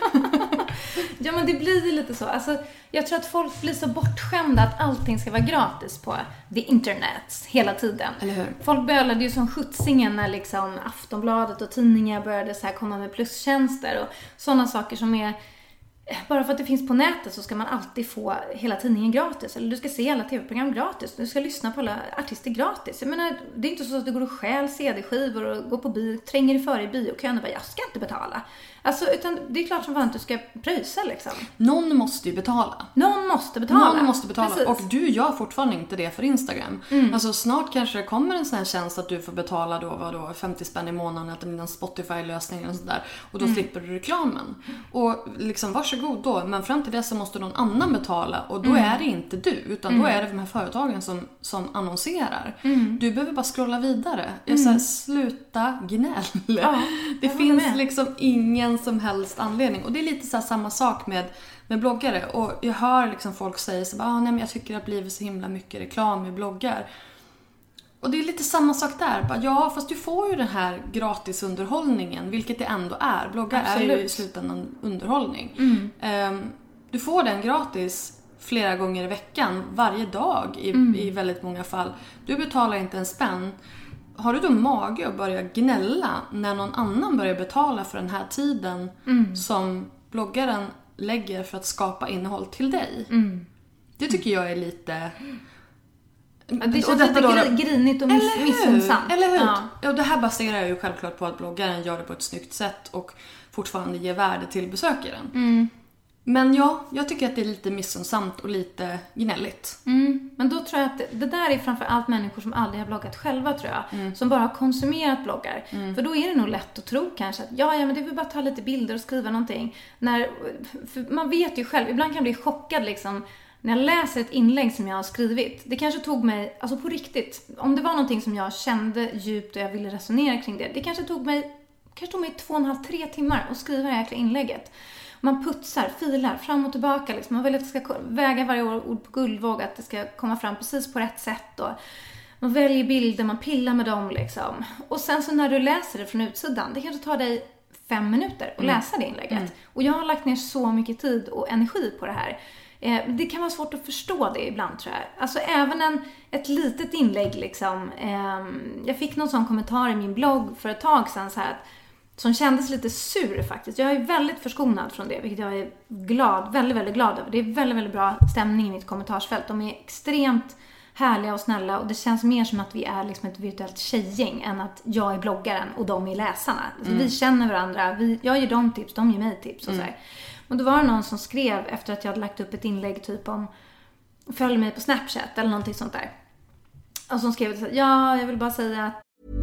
H: Ja, men det blir lite så. Alltså, jag tror att folk blir så bortskämda att allting ska vara gratis på the internet hela tiden.
G: Eller hur?
H: Folk bölade ju som skjutsingen när liksom Aftonbladet och tidningar började så här komma med plusstjänster och sådana saker som är... Bara för att det finns på nätet så ska man alltid få hela tidningen gratis. Eller du ska se alla tv-program gratis. Du ska lyssna på alla artister gratis. Jag menar, det är inte så att du går och stjäl CD-skivor och går på bio, tränger dig före i biokön och bara, jag ska inte betala. Alltså, utan det är klart som fan att du ska pröjsa liksom.
G: Någon måste ju betala.
H: Någon måste betala. Precis.
G: Och du gör fortfarande inte det för Instagram. Alltså snart kanske det kommer en sån här tjänst att du får betala då 50 spänn i månaden eller en Spotify-lösning eller sådär. Och då slipper du reklamen. Och liksom varsågod då. Men fram till dess så måste någon annan betala. Och då är det inte du. Utan då är det de här företagen som annonserar. Du behöver bara scrolla vidare. Jag säger, sluta gnäll.
H: Ja,
G: det finns liksom ingen som helst anledning. Och det är lite så här samma sak med bloggare. Och jag hör liksom folk säga så nej men jag tycker att det blir så himla mycket reklam i bloggar. Och det är lite samma sak där. Bara, ja, fast du får ju den här gratisunderhållningen, vilket det ändå är. Bloggar Absolut. Är ju i slutändan underhållning. Du får den gratis flera gånger i veckan, varje dag i väldigt många fall. Du betalar inte en spänn. Har du då mage att börja gnälla när någon annan börjar betala för den här tiden som bloggaren lägger för att skapa innehåll till dig? Det tycker jag är lite...
H: Det känns lite grinigt och missunnsamt.
G: Eller hur? Ja. Och det här baserar jag ju självklart på att bloggaren gör det på ett snyggt sätt och fortfarande ger värde till besökaren. Men ja, jag tycker att det är lite missunnsamt och lite gnälligt.
H: Men då tror jag att det där är framför allt människor som aldrig har bloggat själva, tror jag. Som bara har konsumerat bloggar. För då är det nog lätt att tro kanske att ja men det vill bara ta lite bilder och skriva någonting. För man vet ju själv, ibland kan jag bli chockad liksom när jag läser ett inlägg som jag har skrivit. Det kanske tog mig, alltså på riktigt, om det var någonting som jag kände djupt och jag ville resonera kring det. Det kanske tog mig 2,5-3 timmar att skriva det här jäkla inlägget. Man putsar, filar fram och tillbaka liksom. Man vill att det ska väga varje ord på guldvåg, att det ska komma fram precis på rätt sätt och man väljer bilder, man pillar med dem liksom. Och sen så när du läser det från utsidan, det kanske tar dig 5 minuter att läsa det inlägget. Och jag har lagt ner så mycket tid och energi på det här. Det kan vara svårt att förstå det ibland, tror jag. Alltså även ett litet inlägg liksom. Jag fick någon sån kommentar i min blogg för ett tag sedan så här, som kändes lite sur faktiskt. Jag är väldigt förskonad från det, vilket jag är väldigt, väldigt glad över. Det är väldigt, väldigt bra stämning i mitt kommentarsfält. De är extremt härliga och snälla och det känns mer som att vi är liksom ett virtuellt tjejgäng än att jag är bloggaren och de är läsarna. Alltså, vi känner varandra, jag ger dem tips, de ger mig tips och så här. Och då var det någon som skrev efter att jag hade lagt upp ett inlägg typ om följ mig på Snapchat eller någonting sånt där. Och som skrev så här, ja, jag vill bara säga att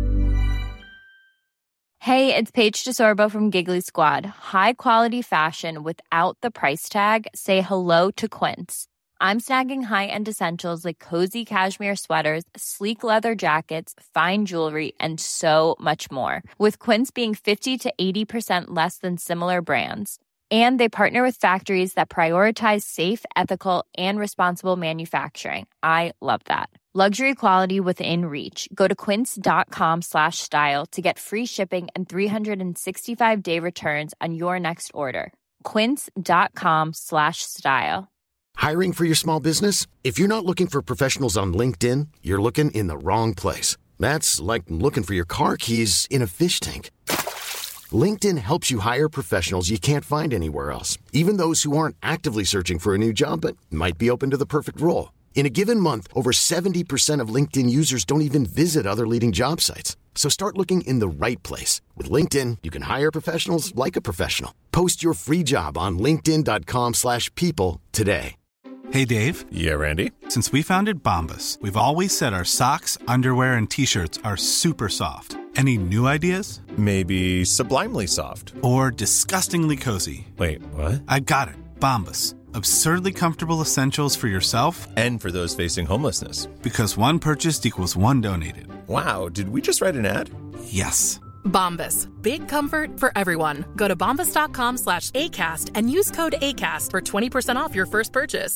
F: Hey, it's Paige DeSorbo from Giggly Squad. High quality fashion without the price tag. Say hello to Quince. I'm snagging high-end essentials like cozy cashmere sweaters, sleek leather jackets, fine jewelry, and so much more. With Quince being 50 to 80% less than similar brands. And they partner with factories that prioritize safe, ethical, and responsible manufacturing. I love that. Luxury quality within reach. Go to quince.com/style to get free shipping and 365-day returns on your next order. Quince.com/style.
I: Hiring for your small business? If you're not looking for professionals on LinkedIn, you're looking in the wrong place. That's like looking for your car keys in a fish tank. LinkedIn helps you hire professionals you can't find anywhere else, even those who aren't actively searching for a new job but might be open to the perfect role. In a given month, over 70% of LinkedIn users don't even visit other leading job sites. So start looking in the right place. With LinkedIn, you can hire professionals like a professional. Post your free job on linkedin.com/people today.
J: Hey, Dave.
K: Yeah, Randy.
J: Since we founded Bombas, we've always said our socks, underwear, and T-shirts are super soft. Any new ideas?
K: Maybe sublimely soft.
J: Or disgustingly cozy.
K: Wait, what?
J: I got it. Bombas. Absurdly comfortable essentials for yourself
K: and for those facing homelessness.
J: Because one purchased equals one donated.
K: Wow, did we just write an ad?
J: Yes.
L: Bombas. Big comfort for everyone. Go to bombas.com/ACAST and use code ACAST for 20% off your first purchase.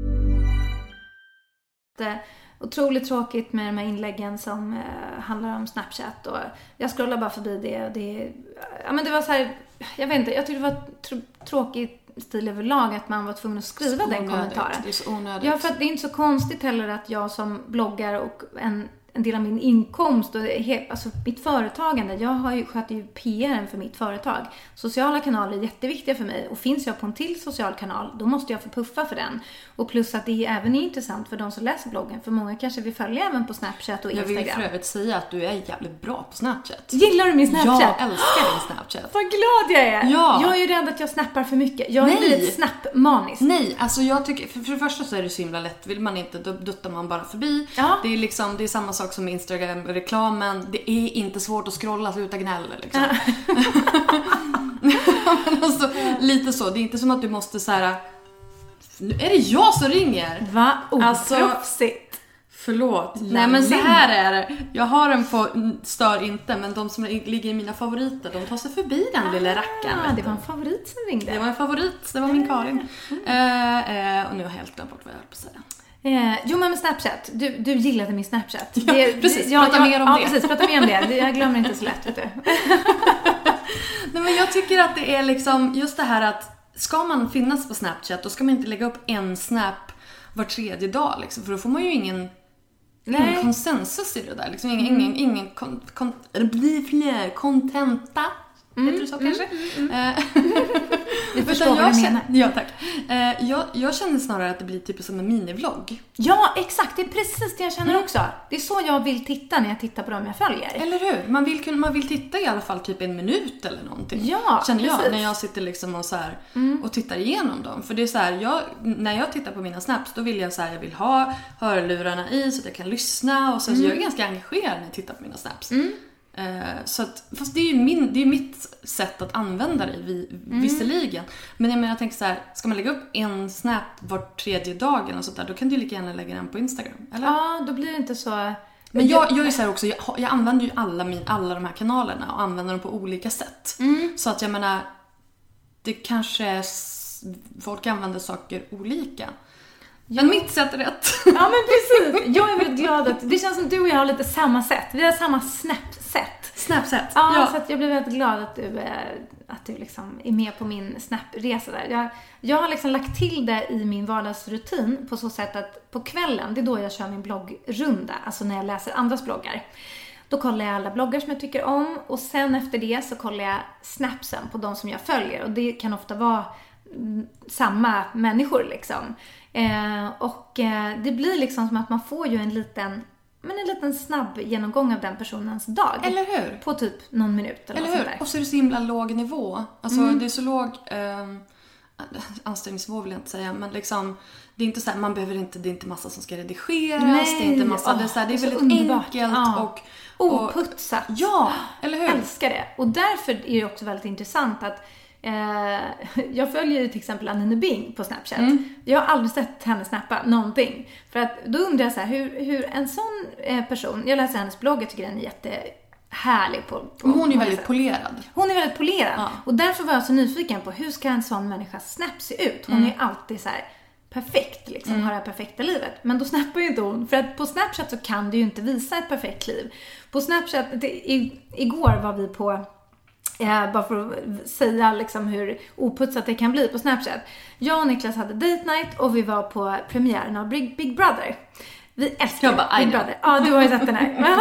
H: Det är otroligt tråkigt med de här inläggen som handlar om Snapchat, och jag scrollar bara förbi det. Ja, men det var så här, jag vet inte, jag tyckte det var tråkigt stil överlag att man var tvungen att skriva den kommentaren.
G: Det är så onödigt.
H: Ja, för att det är inte så konstigt heller att jag som bloggar och en del av min inkomst och alltså mitt företagande, sköter ju PR för mitt företag. Sociala kanaler är jätteviktiga för mig, och finns jag på en till social kanal, då måste jag få puffa för den. Och plus att det även är intressant för de som läser bloggen, för många kanske vill följa även på Snapchat och Instagram.
G: Jag vill för övrigt säga att du är jävligt bra på Snapchat.
H: Gillar du min Snapchat?
G: Jag älskar din Snapchat.
H: Vad glad jag är.
G: Ja.
H: Jag är ju rädd att jag snappar för mycket. Jag är lite snappmanisk.
G: Nej, alltså jag tycker, för det första så är det så himla lätt. Vill man inte, då duttar man bara förbi.
H: Ja.
G: Det är liksom, det är samma sak som Instagram-reklamen. Det är inte svårt att scrolla sluta gnäller liksom. Men alltså, lite så. Det är inte som att du måste så här. Nu är det jag som ringer.
H: Va?
G: Proffsigt. Förlåt. Nej, men så här är det. Jag har den på stör inte, men de som ligger i mina favoriter, de tar sig förbi den lilla rackaren.
H: Det var en favorit som ringde.
G: Det var en favorit, det var min Karin. Och nu har jag helt glömt bort vad jag höll på att säga.
H: Jo, men med Snapchat. Du gillade min Snapchat.
G: Ja, precis. Prata mer om det.
H: Ja, precis. Prata mer om det. Jag glömmer inte så lätt, vet du.
G: Nej, men jag tycker att det är liksom just det här att ska man finnas på Snapchat, då ska man inte lägga upp en snap var tredje dag liksom, för då får man ju ingen konsensus i det där liksom, ingen kontenta. Heter det så kanske?
H: Jag förstår vad du menar.
G: Ja, tack. Jag känner snarare att det blir typ som en minivlogg.
H: Ja, exakt. Det är precis det jag känner också. Det är så jag vill titta när jag tittar på dem jag följer.
G: Eller hur? Man vill titta i alla fall typ en minut eller någonting.
H: Ja,
G: känner jag,
H: precis.
G: när jag sitter liksom och så här och tittar igenom dem. För det är så här, när jag tittar på mina snaps, då vill jag så här, jag vill ha hörlurarna i så att jag kan lyssna, och så jag är ganska engagerad när jag tittar på mina snaps. Så att, fast det är ju mitt sätt att använda det visserligen. Men jag tänker så här, ska man lägga upp en snap var tredje dag eller sånt där, då kan du lika gärna lägga den på Instagram, eller?
H: Ja, då blir det inte så.
G: Men jag är så här också, jag använder ju alla de här kanalerna och använder dem på olika sätt. Så att jag menar, det kanske folk använder saker olika. Men mitt sätt är rätt.
H: Ja, men precis. Jag är väldigt glad att det känns som du och jag har lite samma sätt. Vi har samma Snapsätt. Ja, så att jag blir väldigt glad att du liksom är med på min Snap-resa där. Jag har liksom lagt till det i min vardagsrutin på så sätt att på kvällen, det är då jag kör min bloggrunda, alltså när jag läser andras bloggar. Då kollar jag alla bloggar som jag tycker om, och sen efter det så kollar jag snapsen på de som jag följer, och det kan ofta vara samma människor liksom. Det blir liksom som att man får ju en liten snabb genomgång av den personens dag.
G: Eller hur?
H: På typ någon minut eller
G: hur?
H: Där.
G: Och så är det så himla låg nivå. Alltså det är så låg anställningsnivå vill jag inte säga, men liksom det är inte så här, man behöver inte, det är inte massa som ska redigeras.
H: Nej.
G: Det är inte massa, det är så här, det är väldigt underbart. Enkelt och
H: oputsat.
G: Ja, eller hur?
H: Jag älskar det. Och därför är det också väldigt intressant att jag följer ju till exempel Anine Bing på Snapchat. Jag har aldrig sett henne snappa någonting. För att då undrar jag så här, hur en sån person, jag läser hennes blogg, jag tycker den är härlig på
G: hon är väldigt polerad.
H: Hon är väldigt polerad. Ja. Och därför var jag så nyfiken på hur ska en sån människa snap se ut? Hon är alltid så här perfekt liksom, har det här perfekta livet. Men då snappar ju inte hon. För att på Snapchat så kan du ju inte visa ett perfekt liv. På Snapchat, igår var vi på, bara för att säga liksom hur oputsat det kan bli på Snapchat. Jag och Niklas hade date night och vi var på premiären av Big Brother. Vi älskar Big Brother. Ja, du har ju sett den här.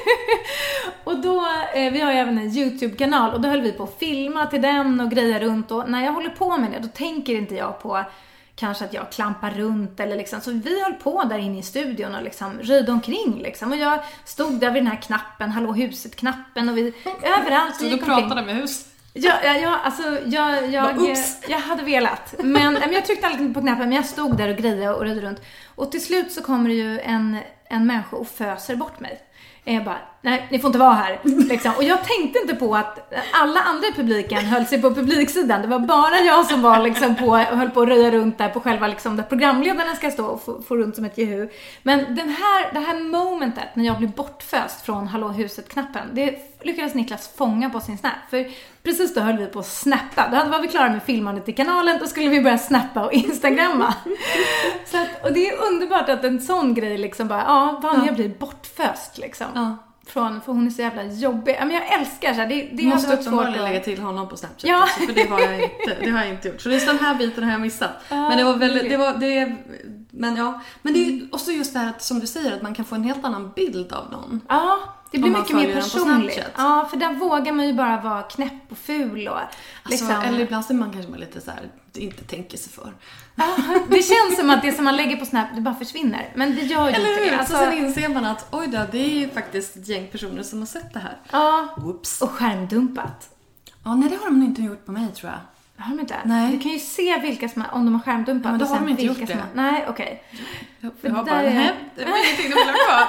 H: Och då, vi har ju även en YouTube-kanal och då höll vi på att filma till den och greja runt. Och när jag håller på med det, då tänker inte jag på kanske att jag klampar runt eller liksom. Så vi höll på där inne i studion och liksom röjde omkring liksom. Och jag stod där vid den här knappen, hallå huset-knappen och vi överallt.
G: Så du pratade med hus?
H: Ja, alltså jag hade velat. Men jag tryckte aldrig på knappen, men jag stod där och grejade och röjde runt. Och till slut så kommer det ju en människa och föser bort mig. Jag bara, nej, ni får inte vara här liksom. Och jag tänkte inte på att alla andra i publiken höll sig på publiksidan. Det var bara jag som var liksom höll på att röja runt där på själva liksom, där programledarna ska stå och få runt som ett jehu. Men det här momentet när jag blev bortföst från hallå huset-knappen, det lyckades Niklas fånga på sin snap. För precis då höll vi på att snappa. Då var vi klara med filmandet i kanalen. Då skulle vi börja snappa och instagramma. Och det är underbart att en sån grej liksom bara, jag blir bortföst liksom. Ja. För hon är så jävla jobbig. Men jag älskar så här. Det
G: måste uppenbarligen lägga till honom på Snapchat. Ja. Också, för det har jag inte gjort. Så just den här biten har jag missat. Men det var väldigt, men det är ju också just det här att, som du säger, att man kan få en helt annan bild av någon.
H: Ja. Det blir mycket mer personligt. Ja, för där vågar man ju bara vara knäpp och ful och liksom.
G: Alltså, eller ibland så man kanske lite så här inte tänker sig för.
H: Ja, det känns som att det som man lägger på Snap, det bara försvinner. Men det gör ju inte det.
G: Alltså, sen inser man att oj då, det är ju faktiskt ett gäng personer som har sett det här.
H: Ja. Whoops. Och skärmdumpat.
G: Ja, nej, det har de inte gjort på mig, tror jag.
H: Har de inte?
G: Nej.
H: Du kan ju se vilka som om de har skärmdumpat.
G: Men då har de inte gjort det.
H: Nej, okej.
G: Jag har bara, det var ingenting de ville ha.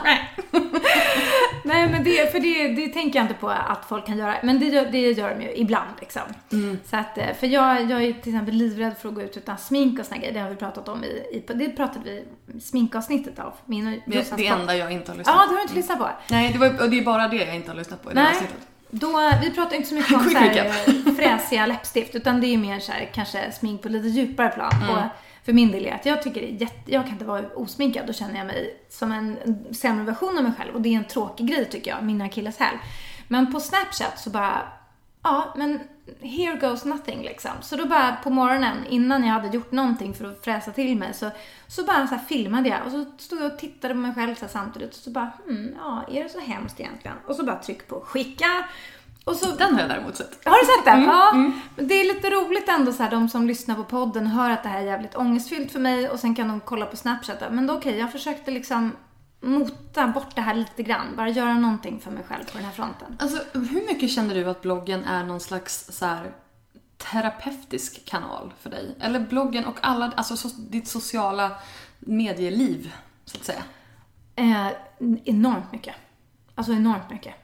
H: Nej, men det tänker jag inte på att folk kan göra. Men det gör de ju ibland liksom. Så att, för jag är till exempel livrädd för att gå ut utan smink och såna grejer. Det har vi pratat om det pratade vi i sminkavsnittet av min och
G: det enda jag inte har lyssnat
H: på. Ja, det har du inte lyssnat på.
G: Nej, det är bara det jag inte har lyssnat på i det här avsnittet.
H: Vi pratar inte så mycket om så här fräsiga läppstift, utan det är mer så här, kanske smink på lite djupare plan. Och för min del är att jag tycker jag kan inte vara osminkad, då känner jag mig som en sämre version av mig själv. Och det är en tråkig grej tycker jag, min akilleshäl. Men på Snapchat så bara, men here goes nothing liksom. Så då bara på morgonen, innan jag hade gjort någonting för att fräsa till mig, så bara så här filmade jag. Och så stod jag och tittade på mig själv så här samtidigt. Och så bara, är det så hemskt egentligen? Och så bara tryck på skicka. Och så,
G: den har jag däremot sett.
H: Har du sett den? Ja. Det är lite roligt ändå så här, de som lyssnar på podden hör att det här är jävligt ångestfyllt för mig. Och sen kan de kolla på Snapchat. Men då jag försökte liksom mota bort det här lite grann. Bara göra någonting för mig själv på den här fronten.
G: Alltså, hur mycket känner du att bloggen är någon slags så här terapeutisk kanal för dig? Eller bloggen och alla, alltså ditt sociala medieliv, så att säga?
H: Enormt mycket. Alltså enormt mycket.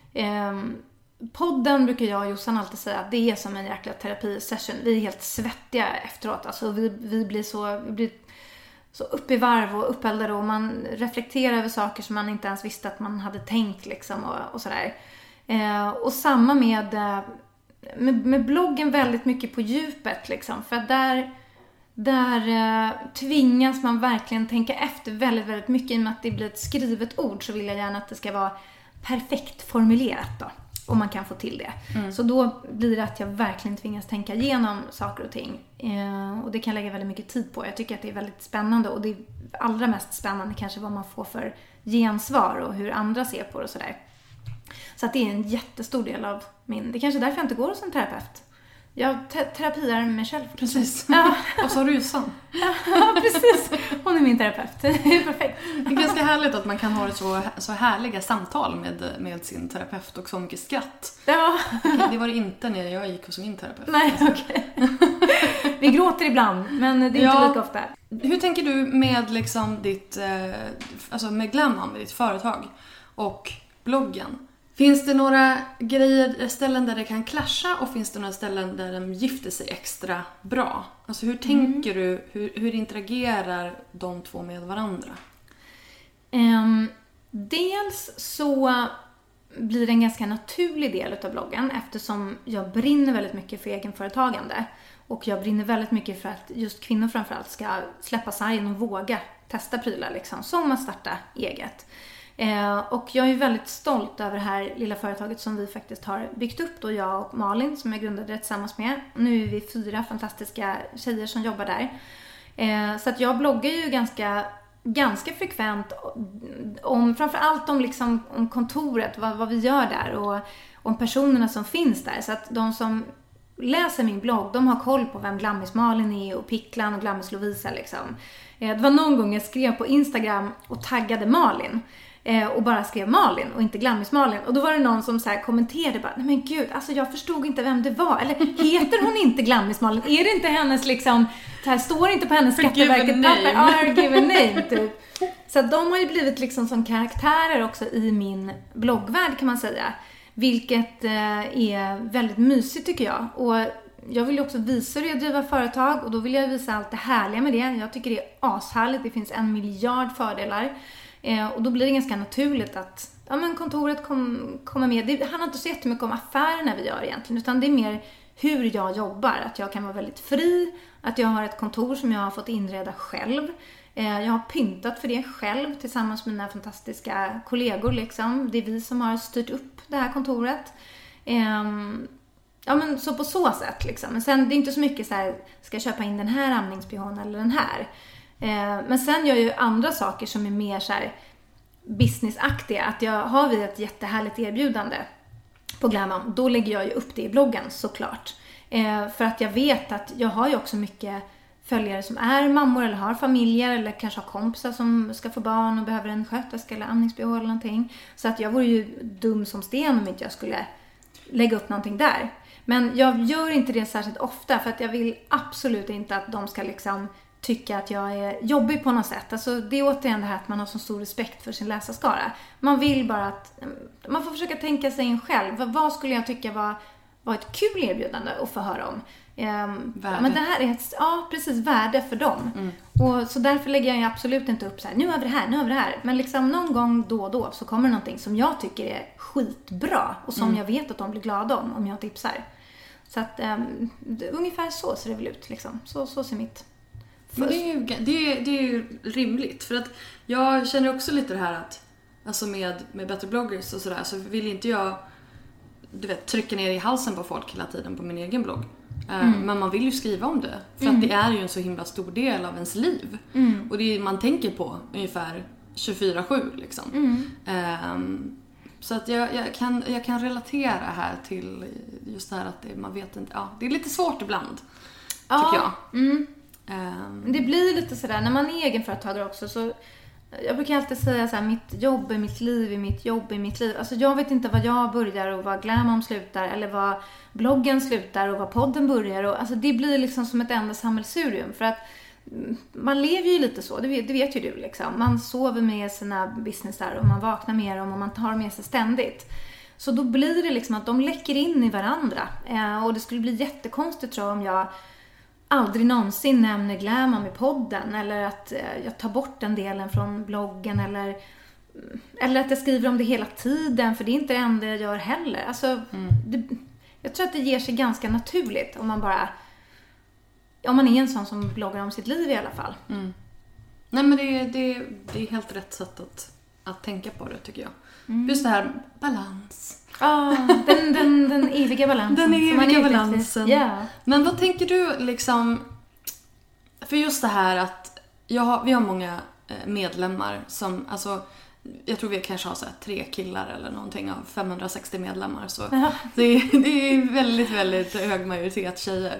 H: Podden brukar jag och Jossan alltid säga att det är som en jäkla terapisession. Vi är helt svettiga efteråt. Alltså vi blir så upp i varv och uppeldade och man reflekterar över saker som man inte ens visste att man hade tänkt liksom och sådär. Och samma med bloggen, väldigt mycket på djupet liksom. För att där tvingas man verkligen tänka efter väldigt, väldigt mycket. I och med att det blir ett skrivet ord så vill jag gärna att det ska vara perfekt formulerat då. Om man kan få till det. Så då blir det att jag verkligen tvingas tänka igenom saker och ting. Och det kan jag lägga väldigt mycket tid på. Jag tycker att det är väldigt spännande. Och det är allra mest spännande kanske vad man får för gensvar. Och hur andra ser på det och sådär. Så att det är en jättestor del av min... Det är kanske därför jag inte går hos en terapeut. Jag terapiar mig själv.
G: Precis. Ja. Och så har du Jossan.
H: Ja, precis. Hon är min terapeut. Det är perfekt.
G: Det är ganska härligt att man kan ha så härliga samtal med sin terapeut och så mycket skratt.
H: Ja.
G: Det var det inte när jag gick hos min terapeut.
H: Nej, okej. Vi gråter ibland, men det är inte lika ofta.
G: Hur tänker du med liksom ditt, alltså med Glamman, med ditt företag och bloggen? Finns det några ställen där det kan clasha och finns det några ställen där de gifter sig extra bra? Alltså hur tänker du, hur interagerar de två med varandra?
H: Dels så blir en ganska naturlig del av bloggen eftersom jag brinner väldigt mycket för egenföretagande. Och jag brinner väldigt mycket för att just kvinnor framförallt ska släppa sargen och våga testa prylar liksom, som att starta eget. Och jag är väldigt stolt över det här lilla företaget som vi faktiskt har byggt upp då, jag och Malin som jag grundade det tillsammans med. Nu är vi 4 fantastiska tjejer som jobbar där. Så att jag bloggar ju ganska frekvent om framförallt om kontoret, vad vi gör där och om personerna som finns där. Så att de som läser min blogg, de har koll på vem Glammis Malin är och Picklan och Glammis Lovisa liksom. Det var någon gång jag skrev på Instagram och taggade Malin. Och bara skrev Malin och inte Glammis Malin. Och då var det någon som så här kommenterade bara, nej men gud, alltså jag förstod inte vem det var. Eller heter hon inte Glammis Malin? Är det inte hennes liksom, det här står inte på hennes Skatteverket papper, Forgive a name typ. Så att de har ju blivit liksom som karaktärer också i min bloggvärld kan man säga. Vilket är väldigt mysigt tycker jag. Och jag vill ju också visa hur jag driver företag och då vill jag visa allt det härliga med det. Jag tycker det är ashärligt, det finns 1 miljard fördelar. Och då blir det ganska naturligt att kontoret kommer med. Det handlar inte så jättemycket om affärerna vi gör egentligen, utan det är mer hur jag jobbar. Att jag kan vara väldigt fri, att jag har ett kontor som jag har fått inreda själv. Jag har pyntat för det själv tillsammans med mina fantastiska kollegor liksom. Det är vi som har styrt upp det här kontoret. Så på så sätt liksom. Men sen det är inte så mycket så här, ska jag köpa in den här amningsbehån eller den här. Men sen gör jag ju andra saker som är mer så här businessaktiga. Att har vi ett jättehärligt erbjudande på Glamam, då lägger jag ju upp det i bloggen såklart. För att jag vet att jag har ju också mycket följare som är mammor eller har familjer eller kanske har kompisar som ska få barn och behöver en sköterska eller amningsbehåll eller någonting. Så att jag vore ju dum som sten om inte jag skulle lägga upp någonting där. Men jag gör inte det särskilt ofta för att jag vill absolut inte att de ska liksom tycka att jag är jobbig på något sätt. Alltså det är återigen det här att man har så stor respekt för sin läsarskara. Man vill bara att man får försöka tänka sig in själv. Vad skulle jag tycka var ett kul erbjudande att få höra om? Men det här är precis värde för dem. Och så därför lägger jag ju absolut inte upp så här, nu har vi det här. Men liksom någon gång då och då så kommer det någonting som jag tycker är skitbra och som jag vet att de blir glada om jag tipsar. Så att ungefär så ser det väl ut liksom. Så ser mitt.
G: Men det är ju rimligt för att jag känner också lite det här att alltså med Better bloggers och sådär så vill inte jag trycka ner i halsen på folk hela tiden på min egen blogg. Men man vill ju skriva om det för att det är ju en så himla stor del av ens liv. Och det är man tänker på ungefär 24/7 liksom. Så att jag kan relatera här till just det här att man vet inte, det är lite svårt ibland tycker jag.
H: Det blir lite sådär när man är egenföretagare också så jag brukar alltid säga så här, mitt jobb är mitt liv, mitt jobb är mitt liv. Alltså jag vet inte vad jag börjar och vad Glamam slutar eller vad bloggen slutar och vad podden börjar och alltså det blir liksom som ett enda sammelsurium för att man lever ju lite så, det vet ju du liksom. Man sover med sina businessar och man vaknar med dem och man tar med sig ständigt. Så då blir det liksom att de läcker in i varandra och det skulle bli jättekonstigt tror jag om jag aldrig någonsin nämner Glamam i podden eller att jag tar bort den delen från bloggen eller att jag skriver om det hela tiden för det är inte det enda jag gör heller. Alltså, jag tror att det ger sig ganska naturligt om man är en sån som bloggar om sitt liv i alla fall.
G: Nej men det är helt rätt sätt att tänka på det tycker jag. Just det här balans.
H: Den eviga balansen.
G: Den eviga balansen.
H: Yeah.
G: Men vad tänker du liksom för just det här att vi har många medlemmar som alltså jag tror vi kanske har så här 3 killar eller någonting av 560 medlemmar så det är väldigt väldigt hög majoritet tjejer.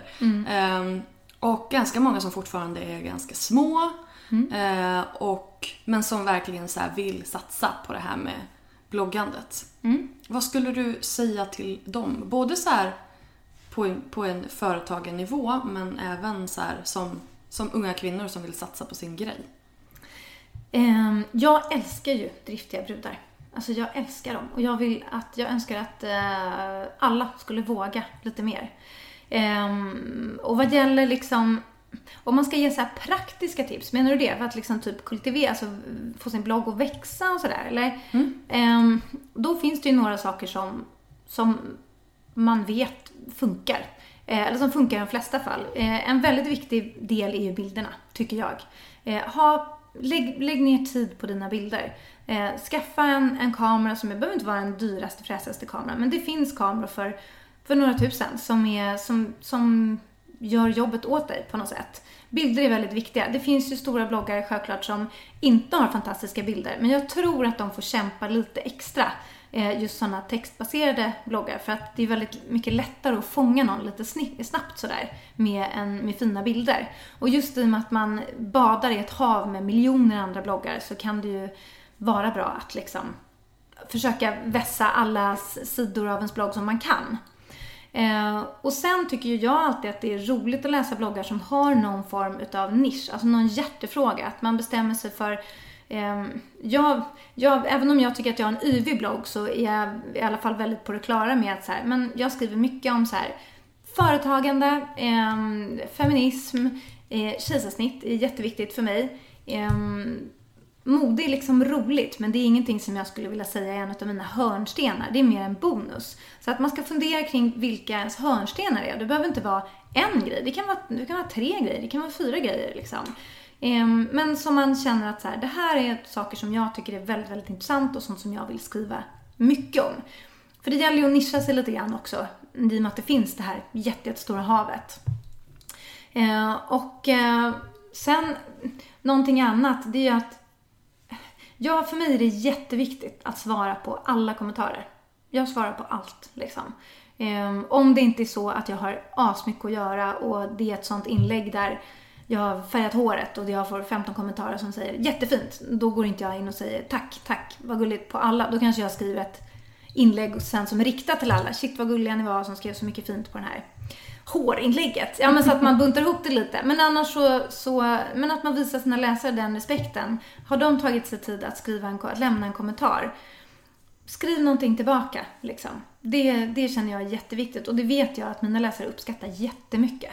G: Och ganska många som fortfarande är ganska små men som verkligen så här vill satsa på det här med bloggandet. Vad skulle du säga till dem? Både så här på en företagarnivå men även så här som unga kvinnor som vill satsa på sin grej.
H: Jag älskar ju driftiga brudar. Alltså jag älskar dem och jag önskar att alla skulle våga lite mer. Och vad gäller liksom om man ska ge så här praktiska tips, menar du det? För att liksom typ kultivera, alltså få sin blogg att växa och sådär, eller? Då finns det ju några saker som man vet funkar. Eller som funkar i de flesta fall. En väldigt viktig del är ju bilderna, tycker jag. Lägg ner tid på dina bilder. Skaffa en kamera som behöver inte vara den dyraste, fräsigaste kameran. Men det finns kameror för några tusen som gör jobbet åt dig på något sätt. Bilder är väldigt viktiga. Det finns ju stora bloggare självklart som inte har fantastiska bilder. Men jag tror att de får kämpa lite extra. Just sådana textbaserade bloggar. För att det är väldigt mycket lättare att fånga någon lite snabbt sådär. Med fina bilder. Och just i och med att man badar i ett hav med miljoner andra bloggar. Så kan det ju vara bra att liksom försöka vässa alla sidor av ens blogg som man kan. Och sen tycker jag alltid att det är roligt att läsa bloggar som har någon form utav nisch. Alltså någon hjärtefråga. Att man bestämmer sig för... även om jag tycker att jag har en yvig blogg så är jag i alla fall väldigt på det klara med att så här, men jag skriver mycket om så här, företagande, feminism, kejsarsnitt är jätteviktigt för mig. Mode är liksom roligt, men det är ingenting som jag skulle vilja säga är en av mina hörnstenar. Det är mer en bonus. Så att man ska fundera kring vilka ens hörnstenar är. Det behöver inte vara en grej. Det kan vara 3 grejer, det kan vara 4 grejer liksom. Men som man känner att så här, det här är saker som jag tycker är väldigt, väldigt intressant och sånt som jag vill skriva mycket om. För det gäller ju att nischa sig lite grann också, i och med att det finns det här jättestora havet. Sen någonting annat, det är ju att för mig är det jätteviktigt att svara på alla kommentarer. Jag svarar på allt liksom. Om det inte är så att jag har asmycket att göra och det är ett sånt inlägg där jag har färgat håret och jag får 15 kommentarer som säger jättefint. Då går inte jag in och säger tack, vad gulligt på alla. Då kanske jag skriver ett inlägg sen som är riktat till alla. Shit vad gulliga ni var som skrev så mycket fint på den här hårinlägget. Ja, men så att man buntar ihop det lite. Men annars men att man visar sina läsare den respekten. Har de tagit sig tid att att lämna en kommentar, skriv någonting tillbaka liksom. Det känner jag är jätteviktigt och det vet jag att mina läsare uppskattar jättemycket.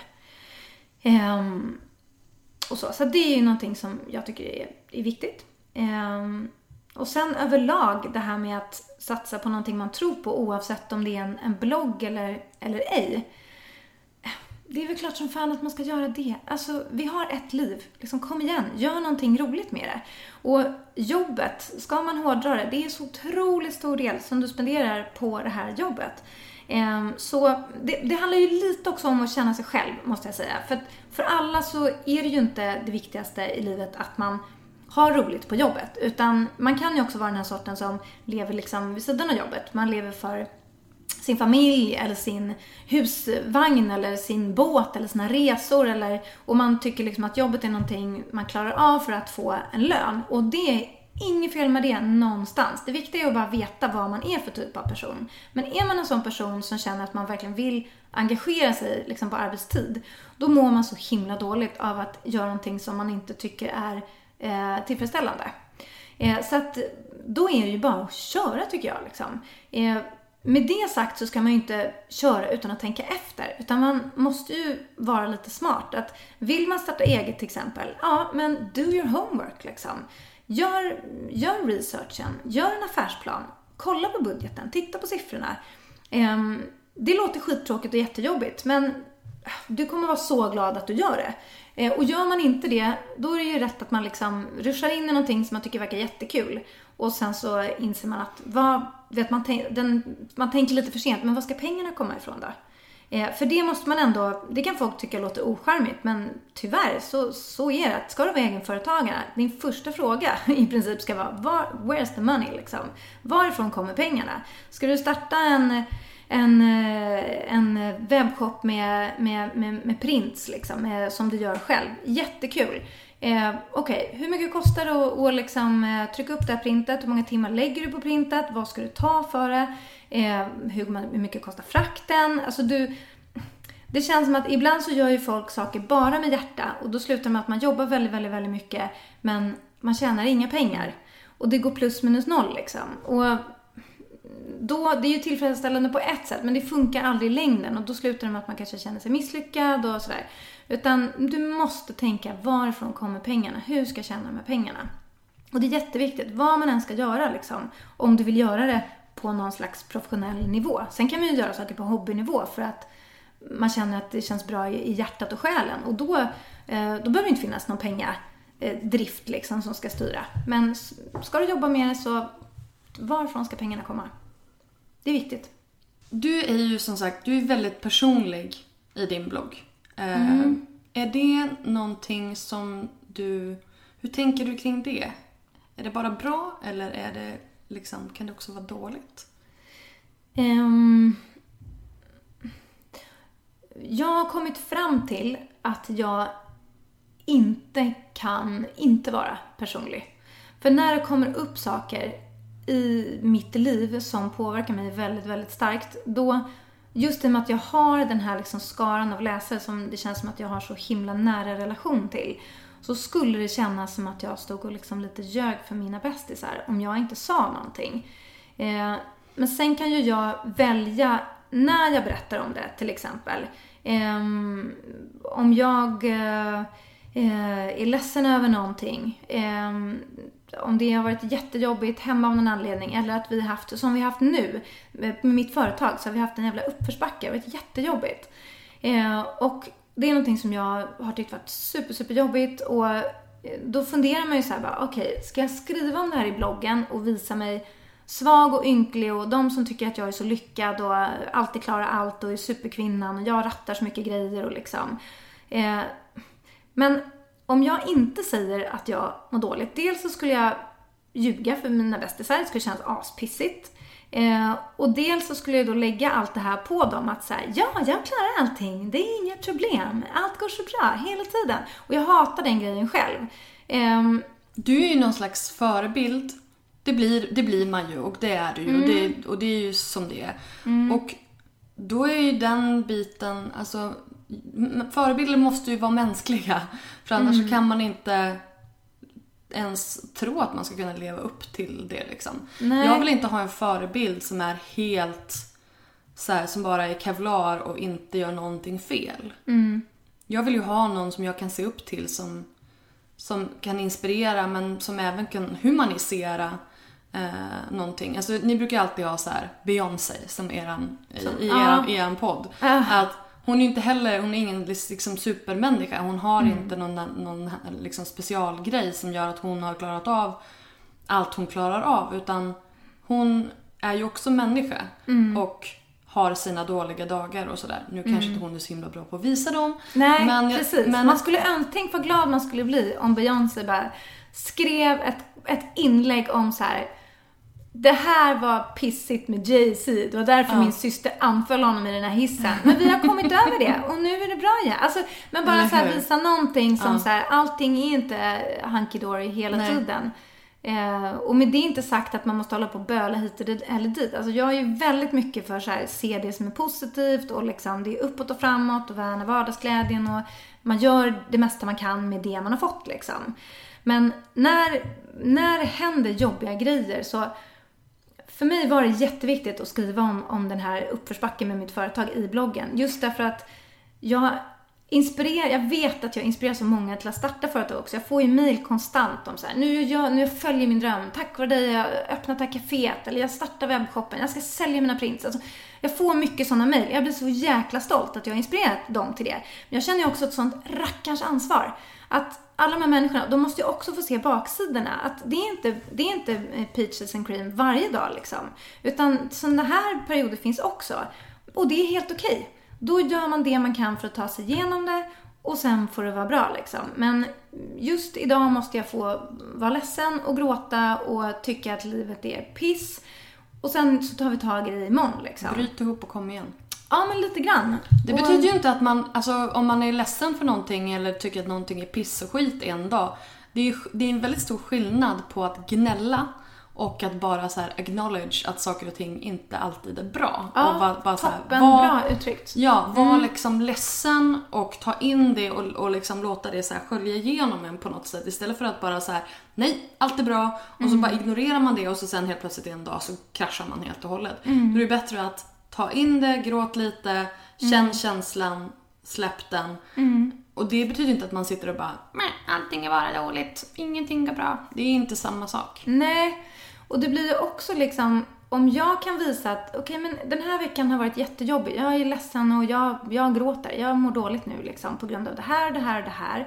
H: Och så det är ju någonting som jag tycker är viktigt. Och sen överlag det här med att satsa på någonting man tror på oavsett om det är en blogg eller ej. Det är väl klart som fan att man ska göra det. Alltså, vi har ett liv. Liksom, kom igen, gör någonting roligt med det. Och jobbet, ska man hårdra det, det är så otroligt stor del som du spenderar på det här jobbet. Så det handlar ju lite också om att känna sig själv, måste jag säga. För alla så är det ju inte det viktigaste i livet att man har roligt på jobbet. Utan man kan ju också vara den här sorten som lever liksom vid sidan av jobbet. Man lever för sin familj eller sin husvagn eller sin båt eller sina resor. Och man tycker liksom att jobbet är någonting man klarar av för att få en lön. Och det är inget fel med det någonstans. Det viktiga är att bara veta vad man är för typ av person. Men är man en sån person som känner att man verkligen vill engagera sig liksom på arbetstid, då mår man så himla dåligt av att göra någonting som man inte tycker är tillfredsställande. Så att då är det ju bara att köra, tycker jag liksom. Med det sagt så ska man ju inte köra utan att tänka efter. Utan man måste ju vara lite smart. Att vill man starta eget till exempel, ja men do your homework liksom. Gör researchen, gör en affärsplan, kolla på budgeten, titta på siffrorna. Det låter skittråkigt och jättejobbigt, men du kommer vara så glad att du gör det. Och gör man inte det, då är det ju rätt att man liksom ruschar in i någonting som man tycker verkar jättekul. Och sen så inser man att man tänker lite för sent, men var ska pengarna komma ifrån då? För det måste man ändå, det kan folk tycka låter ocharmigt, men tyvärr så är det att ska du vara egenföretagare, din första fråga i princip ska vara where's the money liksom? Varifrån kommer pengarna? Ska du starta en webbshop med prints liksom, som du gör själv, jättekul. Okej, hur mycket kostar det att liksom, trycka upp det här printet? Hur många timmar lägger du på printet? Vad ska du ta för det? Hur mycket kostar frakten? Alltså det känns som att ibland så gör ju folk saker bara med hjärta. Och då slutar det med att man jobbar väldigt, väldigt, väldigt mycket. Men man tjänar inga pengar. Och det går plus minus noll liksom. Och det är ju tillfredsställande på ett sätt, men det funkar aldrig i längden. Och då slutar det med att man kanske känner sig misslyckad och sådär. Utan du måste tänka, varifrån kommer pengarna? Hur ska jag tjäna med pengarna? Och det är jätteviktigt, vad man än ska göra liksom. Om du vill göra det på någon slags professionell nivå. Sen kan man ju göra saker på hobbynivå för att man känner att det känns bra i hjärtat och själen. Och då behöver det inte finnas någon pengadrift liksom som ska styra. Men ska du jobba med det, så varifrån ska pengarna komma? Det är viktigt.
G: Du är ju som sagt, du är väldigt personlig i din blogg. Är det någonting som hur tänker du kring det? Är det bara bra eller är det liksom, kan det också vara dåligt?
H: Jag har kommit fram till att jag inte kan inte vara personlig. För när det kommer upp saker i mitt liv som påverkar mig väldigt, väldigt starkt, då, just i och med att jag har den här liksom skaran av läsare som det känns som att jag har så himla nära relation till, så skulle det kännas som att jag stod och liksom lite ljög för mina bästisar om jag inte sa någonting. Men sen kan ju jag välja när jag berättar om det, till exempel. Om jag är ledsen över någonting, om det har varit jättejobbigt hemma av någon anledning, eller att vi haft, som vi haft nu med mitt företag, så har vi haft en jävla uppförsbacke, det har varit jättejobbigt. Och det är någonting som jag har tyckt varit superjobbigt, och då funderar man ju så här, okej, ska jag skriva om det här i bloggen och visa mig svag och ynklig, och de som tycker att jag är så lyckad och alltid klarar allt och är superkvinnan och jag rattar så mycket grejer och liksom. Men om jag inte säger att jag mår dåligt, dels så skulle jag ljuga för mina bästisar, det skulle kännas aspissigt. Och dels så skulle jag då lägga allt det här på dem, att säga, ja, jag klarar allting, det är inga problem, allt går så bra hela tiden. Och jag hatar den grejen själv.
G: Du är ju någon slags förebild. Det blir man ju, och det är du ju. Och det är ju som det är. Och då är ju den biten, alltså, förebilder måste ju vara mänskliga. För annars så kan man inte ens tro att man ska kunna leva upp till det liksom. Nej. Jag vill inte ha en förebild som är helt så här, som bara är kevlar och inte gör någonting fel. Jag vill ju ha någon som jag kan se upp till, som kan inspirera, men som även kan humanisera någonting. Alltså, ni brukar alltid ha så här Beyoncé som i eran podd. Att hon är inte heller, hon är ingen liksom supermänniska. Hon har inte någon liksom specialgrej som gör att hon har klarat av allt hon klarar av, utan hon är ju också människa och har sina dåliga dagar och sådär. Nu kanske inte hon är så himla bra på att visa dem.
H: Nej, men, precis. Men man skulle tänka vad glad man skulle bli om Beyoncé bara skrev ett inlägg om så här: det här var pissigt med Jay-Z. Det var därför min syster anföll honom i den här hissen. Men vi har kommit över det och nu är det bra igen. Alltså, men bara så här, visa någonting som så här, allting är inte hunky-dory hela tiden. Och med det inte sagt att man måste hålla på och böla hit eller dit. Alltså, jag är ju väldigt mycket för så här, se det som är positivt, och liksom, det är uppåt och framåt och värna vardagsglädjen, och man gör det mesta man kan med det man har fått liksom. Men när det händer jobbiga grejer, så för mig var det jätteviktigt att skriva om den här uppförsbacken med mitt företag i bloggen. Just därför att jag vet att jag inspirerar så många till att starta företag också. Jag får ju mejl konstant om så här: nu jag följer min dröm, tack vare dig jag öppnat det här kaféet, eller jag startar webbshoppen, jag ska sälja mina prints. Alltså, jag får mycket sådana mejl. Jag blir så jäkla stolt att jag har inspirerat dem till det. Men jag känner ju också ett sånt rackarns ansvar. Att alla de här människorna, de måste ju också få se baksidorna. Att det är inte peaches and cream varje dag liksom. Utan sådana här perioder finns också. Och det är helt okej. Då gör man det man kan för att ta sig igenom det, och sen får det vara bra liksom. Men just idag måste jag få vara ledsen och gråta och tycka att livet är piss. Och sen så tar vi tag i det imorgon liksom.
G: Bryt ihop och kom igen.
H: Ja, men lite grann.
G: Det betyder ju inte att man, alltså, om man är ledsen för någonting eller tycker att någonting är piss och skit en dag. Det är en väldigt stor skillnad på att gnälla Och att bara så här acknowledge att saker och ting inte alltid är bra.
H: Ja,
G: och bara så här,
H: bra uttryckt.
G: Ja, var liksom ledsen och ta in det och liksom låta det så här skölja igenom en på något sätt. Istället för att bara så här, nej, allt är bra. Och så bara ignorerar man det och så sen helt plötsligt en dag så kraschar man helt och hållet. Då är det bättre att ta in det, gråt lite, känn känslan, släpp den. Och det betyder inte att man sitter och bara, allting är bara dåligt, ingenting är bra. Det är inte samma sak.
H: Nej, och det blir ju också liksom, om jag kan visa att okej, men den här veckan har varit jättejobbig. Jag är ledsen och jag gråter. Jag mår dåligt nu liksom på grund av det här.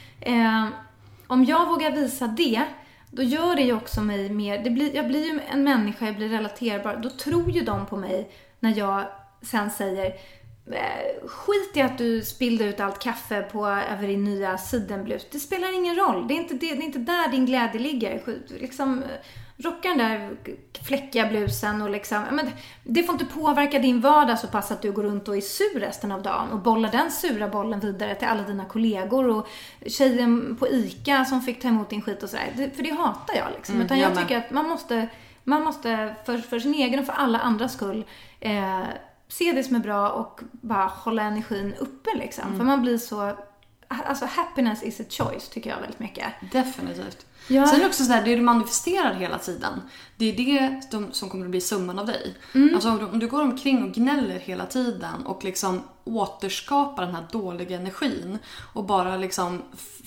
H: Om jag vågar visa det, då gör det ju också mig mer, jag blir ju en människa, jag blir relaterbar. Då tror ju de på mig när jag sen säger, skit i att du spillde ut allt kaffe över din nya sidenblus. Det spelar ingen roll. Det är inte där din glädje ligger. Liksom, rocka den där fläckiga blusen och liksom, men det får inte påverka din vardag så pass att du går runt och är sur resten av dagen och bollar den sura bollen vidare till alla dina kollegor och tjejen på ICA som fick ta emot din skit och sådär. För det hatar jag liksom. Utan jag tycker att man måste för sin egen och för alla andras skull se det som är bra och bara hålla energin uppe liksom. För man blir så, alltså happiness is a choice tycker jag väldigt mycket.
G: Definitivt.
H: Ja.
G: Sen är det också så här, det du manifesterar hela tiden, det är det som kommer att bli summan av dig. Alltså om du går omkring och gnäller hela tiden och liksom återskapar den här dåliga energin och bara liksom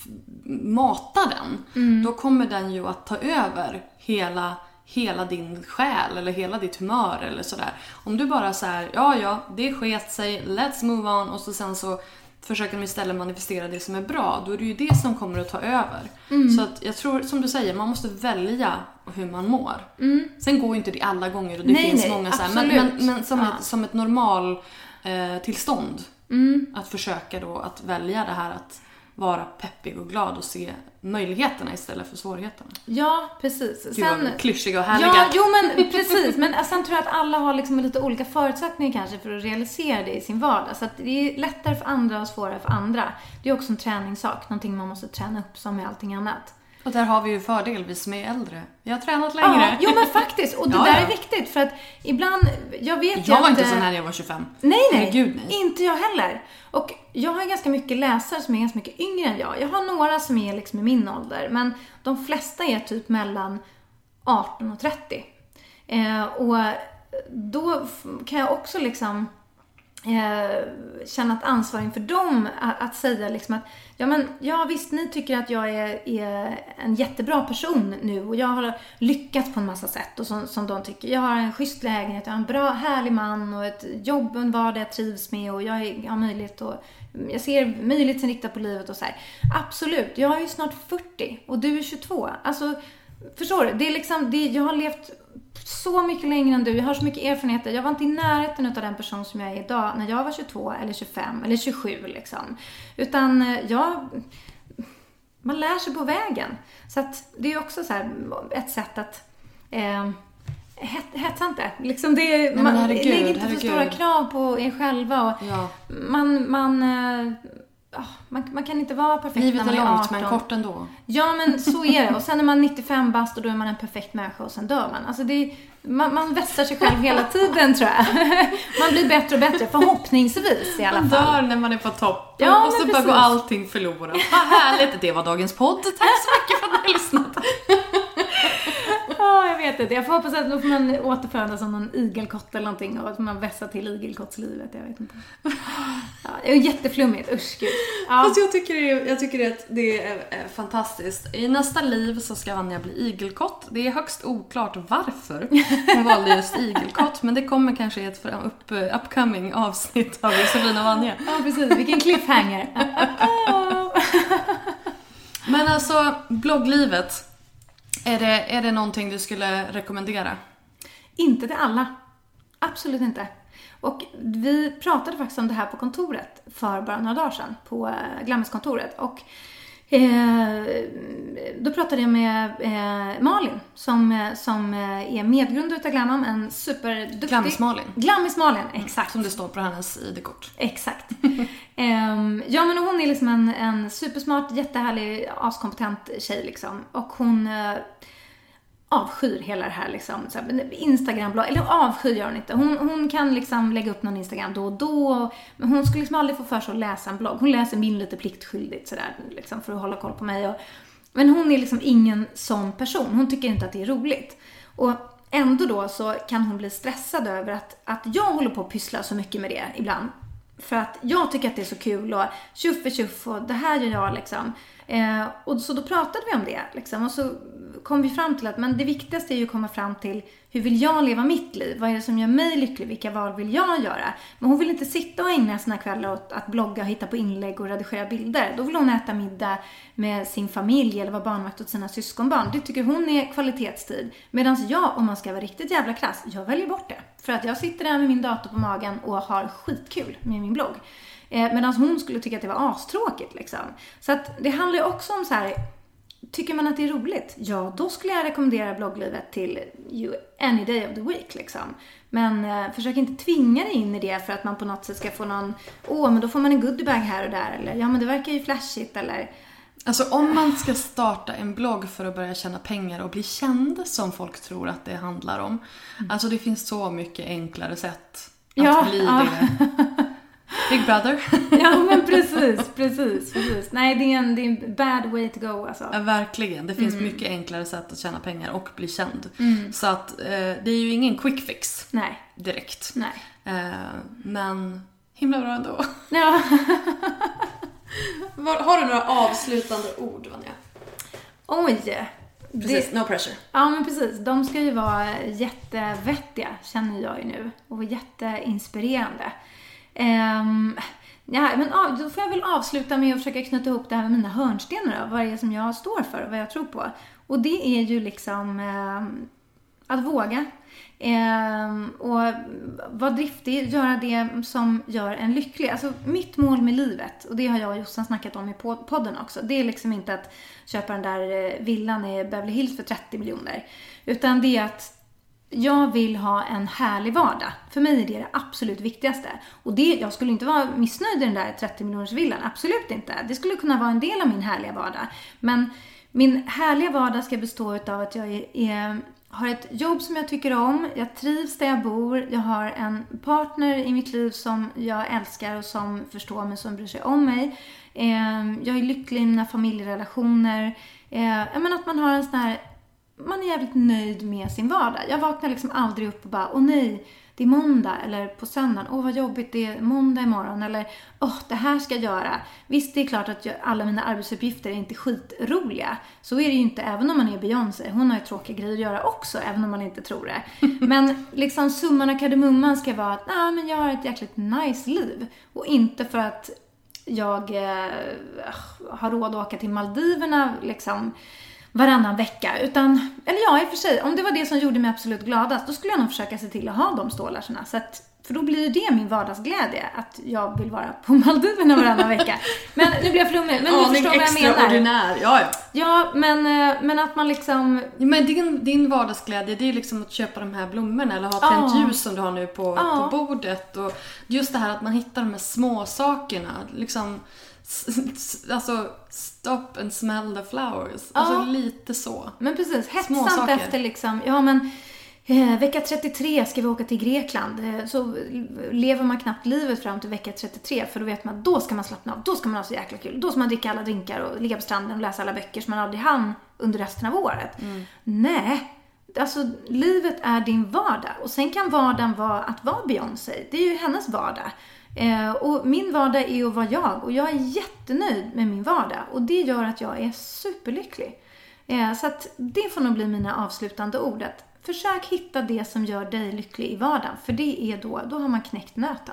G: matar den, då kommer den ju att ta över hela din själ eller hela ditt humör eller sådär. Om du bara så här, ja, det sket sig, let's move on, och så sen så försöker de istället manifestera det som är bra, då är det ju det som kommer att ta över. Så att jag tror, som du säger, man måste välja hur man mår. Sen går ju inte det alla gånger och det finns många så här, men som ett normal tillstånd att försöka då att välja det här att vara peppig och glad och se möjligheterna istället för svårigheterna.
H: Ja, precis.
G: Sen klyschiga och härliga.
H: Ja, jo men precis. Men sen tror jag att alla har liksom lite olika förutsättningar kanske för att realisera det i sin vardag. Så att det är lättare för andra och svårare för andra. Det är också en träningssak. Någonting man måste träna upp som med allting annat.
G: Och där har vi ju fördel, vi som är äldre. Jag har tränat längre.
H: Ja, jo men faktiskt. Och det där är viktigt för att ibland, jag var
G: inte sån här när jag var 25.
H: Nej.
G: Gud, nej.
H: Inte jag heller. Och jag har ganska mycket läsare som är ganska mycket yngre än jag. Jag har några som är liksom i min ålder. Men de flesta är typ mellan 18 och 30. Och då kan jag också liksom känna ett ansvar inför dem att säga liksom att ja visst, ni tycker att jag är en jättebra person nu och jag har lyckats på en massa sätt och som de tycker. Jag har en schysst lägenhet, jag har en bra, härlig man och ett jobb och en vardag jag trivs med och jag har möjlighet och jag ser möjlighetsinriktat på livet och så här. Absolut, jag är ju snart 40 och du är 22. Alltså, förstår du? Det är liksom, jag har levt så mycket längre än du. Jag har så mycket erfarenheter. Jag var inte i närheten av den person som jag är idag när jag var 22 eller 25 eller 27 liksom. Utan man lär sig på vägen. Så att det är också så här ett sätt att hetsa inte. Liksom det, man lägger inte för stora krav på er själva och man kan inte vara perfekt.
G: Livet
H: när man
G: är
H: är
G: långt
H: 18.
G: men kort ändå.
H: Ja, men så är det. Och sen är man 95 bast och då är man en perfekt människa och sen dör man. Alltså man vässar sig själv hela tiden, tror jag. Man blir bättre och bättre, förhoppningsvis i alla fall.
G: Man dör när man är på topp.
H: Ja,
G: och så bara går allting förlorat. Vad härligt. Det var dagens podd. Tack så mycket för att ni har lyssnat.
H: Ja, jag vet inte. Jag får hoppas att då får man återföras som någon igelkott eller någonting och att man vässar till igelkottslivet. Jag vet inte. Ja, det är jätteflummigt. Usch, gud. Ja.
G: Fast jag tycker att det är fantastiskt. I nästa liv så ska Vanja bli igelkott. Det är högst oklart varför hon valde just igelkott. Men det kommer kanske i ett upcoming avsnitt av Josefin och Vanja.
H: Ja, precis. Vilken cliffhanger.
G: Men alltså, blogglivet. Är det någonting du skulle rekommendera?
H: Inte till alla. Absolut inte. Och vi pratade faktiskt om det här på kontoret för bara några dagar sedan. På Glammiskontoret. Och då pratade jag med Malin som är medgrundare utav Glammam. En superduktig... Glammis-Malin, exakt.
G: Som det står på hennes ID-kort.
H: Exakt. Ja, men hon är liksom en supersmart, jättehärlig, askompetent tjej liksom. Och hon avskyr hela det här liksom, så här, Instagram-blogg, eller avskyr gör hon inte. Hon kan liksom lägga upp någon Instagram då och då, men hon skulle liksom aldrig få för sig att läsa en blogg. Hon läser min lite pliktskyldigt sådär, liksom, för att hålla koll på mig. Men hon är liksom ingen sån person. Hon tycker inte att det är roligt. Och ändå då så kan hon bli stressad över att jag håller på att pyssla så mycket med det ibland. För att jag tycker att det är så kul och tjuff och det här gör jag liksom. Och så då pratade vi om det liksom, och så kom vi fram till att men det viktigaste är ju att komma fram till hur vill jag leva mitt liv? Vad är det som gör mig lycklig? Vilka val vill jag göra? Men hon vill inte sitta och ägna sina kvällar åt att blogga, hitta på inlägg och redigera bilder. Då vill hon äta middag med sin familj eller vara barnvakt åt sina syskonbarn. Det tycker hon är kvalitetstid. Medan jag, om man ska vara riktigt jävla krass, jag väljer bort det. För att jag sitter där med min dator på magen och har skitkul med min blogg. Medan hon skulle tycka att det var astråkigt liksom. Så att det handlar ju också om så här, tycker man att det är roligt? Ja, då skulle jag rekommendera blogglivet till you any day of the week liksom. Men försök inte tvinga dig in i det för att man på något sätt ska få någon, men då får man en goodiebag här och där, eller ja men det verkar ju flashigt, eller
G: alltså om man ska starta en blogg för att börja tjäna pengar och bli känd som folk tror att det handlar om. Alltså det finns så mycket enklare sätt att bli det. Big brother.
H: Ja men precis. Nej, det är en bad way to go alltså.
G: Ja, verkligen. Det finns mycket enklare sätt att tjäna pengar och bli känd. Så att det är ju ingen quick fix.
H: Nej.
G: Direkt.
H: Nej.
G: Men himla bra ändå.
H: Ja.
G: Har du några avslutande ord, Vanja?
H: Oj.
G: Precis, no pressure.
H: Ja men precis, de ska ju vara jättevettiga, känner jag ju nu. Och jätteinspirerande. Ja, men då får jag väl avsluta med att försöka knyta ihop det här med mina hörnstenar då, vad det är som jag står för och vad jag tror på. Och det är ju liksom att våga och vara driftig, göra det som gör en lycklig. Alltså mitt mål med livet, och det har jag och Jossan snackat om i podden också, det är liksom inte att köpa den där villan i Beverly Hills för 30 miljoner, utan det är att jag vill ha en härlig vardag. För mig är det absolut viktigaste. Och jag skulle inte vara missnöjd i den där 30 miljoners villan. Absolut inte. Det skulle kunna vara en del av min härliga vardag. Men min härliga vardag ska bestå av att jag har ett jobb som jag tycker om. Jag trivs där jag bor. Jag har en partner i mitt liv som jag älskar och som förstår mig, som bryr sig om mig. Jag är lycklig i mina familjerelationer. Men att man har en sån här... Man är jävligt nöjd med sin vardag. Jag vaknar liksom aldrig upp och bara, nej, det är måndag. Eller på söndagen, vad jobbigt, det är måndag imorgon. Eller, det här ska jag göra. Visst, det är klart att alla mina arbetsuppgifter är inte skitroliga. Så är det ju inte, även om man är Beyoncé. Hon har ju tråkiga grejer att göra också, även om man inte tror det. Men liksom summan av kardemumman ska vara att men jag har ett jäkligt nice liv. Och inte för att jag har råd att åka till Maldiverna liksom varannan vecka, utan, eller ja, i och för sig, om det var det som gjorde mig absolut gladast, då skulle jag nog försöka se till att ha de stålarna, så att, för då blir ju det min vardagsglädje, att jag vill vara på Maldiverna varannan vecka. Men nu blir jag flummig, men du förstår vad jag menar.
G: Extraordinär, ja.
H: Ja, men att man liksom...
G: Men din vardagsglädje, det är liksom att köpa de här blommorna, eller ha tänt ljus som du har nu på bordet, och just det här att man hittar de här små sakerna, liksom... Alltså stop and smell the flowers. Alltså lite så.
H: Men precis, hetsamt efter liksom, vecka 33 ska vi åka till Grekland. Så lever man knappt livet fram till vecka 33, för då vet man att då ska man slappna av, då ska man ha så jäkla kul, då ska man dricka alla drinkar och ligga på stranden och läsa alla böcker som man aldrig hann under resten av året. Nej, alltså livet är din vardag, och sen kan vardagen vara att vara Beyoncé. Det är ju hennes vardag. Och min vardag är att vara jag, och jag är jättenöjd med min vardag, och det gör att jag är superlycklig. Så att det får nog bli mina avslutande ord, att försök hitta det som gör dig lycklig i vardagen, för det är då har man knäckt nöten.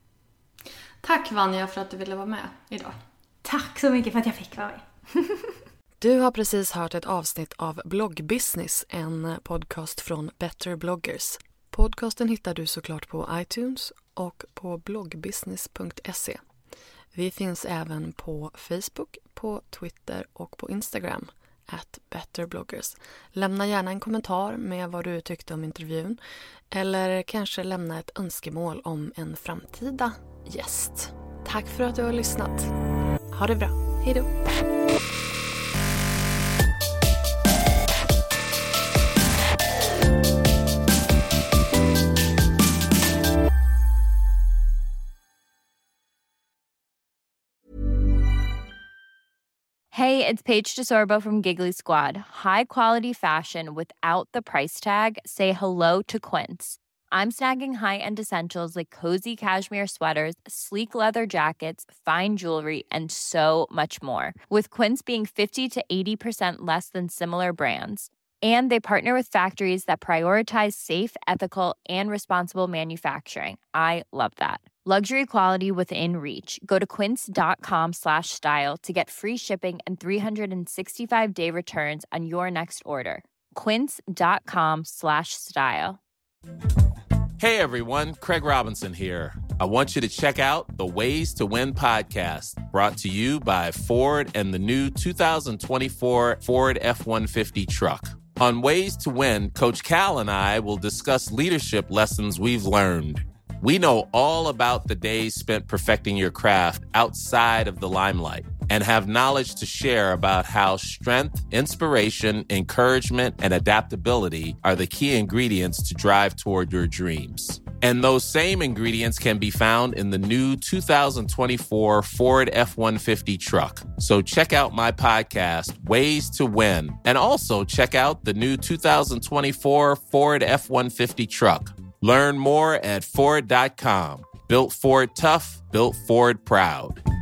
G: Tack Vanja för att du ville vara med idag.
H: Tack så mycket för att jag fick vara med.
M: Du har precis hört ett avsnitt av Bloggbusiness, en podcast från Better bloggers. Podcasten hittar du såklart på iTunes och på bloggbusiness.se. Vi finns även på Facebook, på Twitter och på Instagram @betterbloggers. Lämna gärna en kommentar med vad du tyckte om intervjun, eller kanske lämna ett önskemål om en framtida gäst. Tack för att du har lyssnat. Ha det bra. Hej då!
F: Hey, it's Paige DeSorbo from Giggly Squad. High quality fashion without the price tag. Say hello to Quince. I'm snagging high-end essentials like cozy cashmere sweaters, sleek leather jackets, fine jewelry, and so much more. With Quince being 50 to 80% less than similar brands. And they partner with factories that prioritize safe, ethical, and responsible manufacturing. I love that. Luxury quality within reach. Go to quince.com/style to get free shipping and 365-day returns on your next order. Quince.com/style.
N: Hey everyone, Craig Robinson here. I want you to check out the Ways to Win podcast, brought to you by Ford and the new 2024 Ford F-150 truck. On Ways to Win, Coach Cal and I will discuss leadership lessons we've learned. We know all about the days spent perfecting your craft outside of the limelight and have knowledge to share about how strength, inspiration, encouragement, and adaptability are the key ingredients to drive toward your dreams. And those same ingredients can be found in the new 2024 Ford F-150 truck. So check out my podcast, Ways to Win, and also check out the new 2024 Ford F-150 truck. Learn more at Ford.com. Built Ford tough, built Ford proud.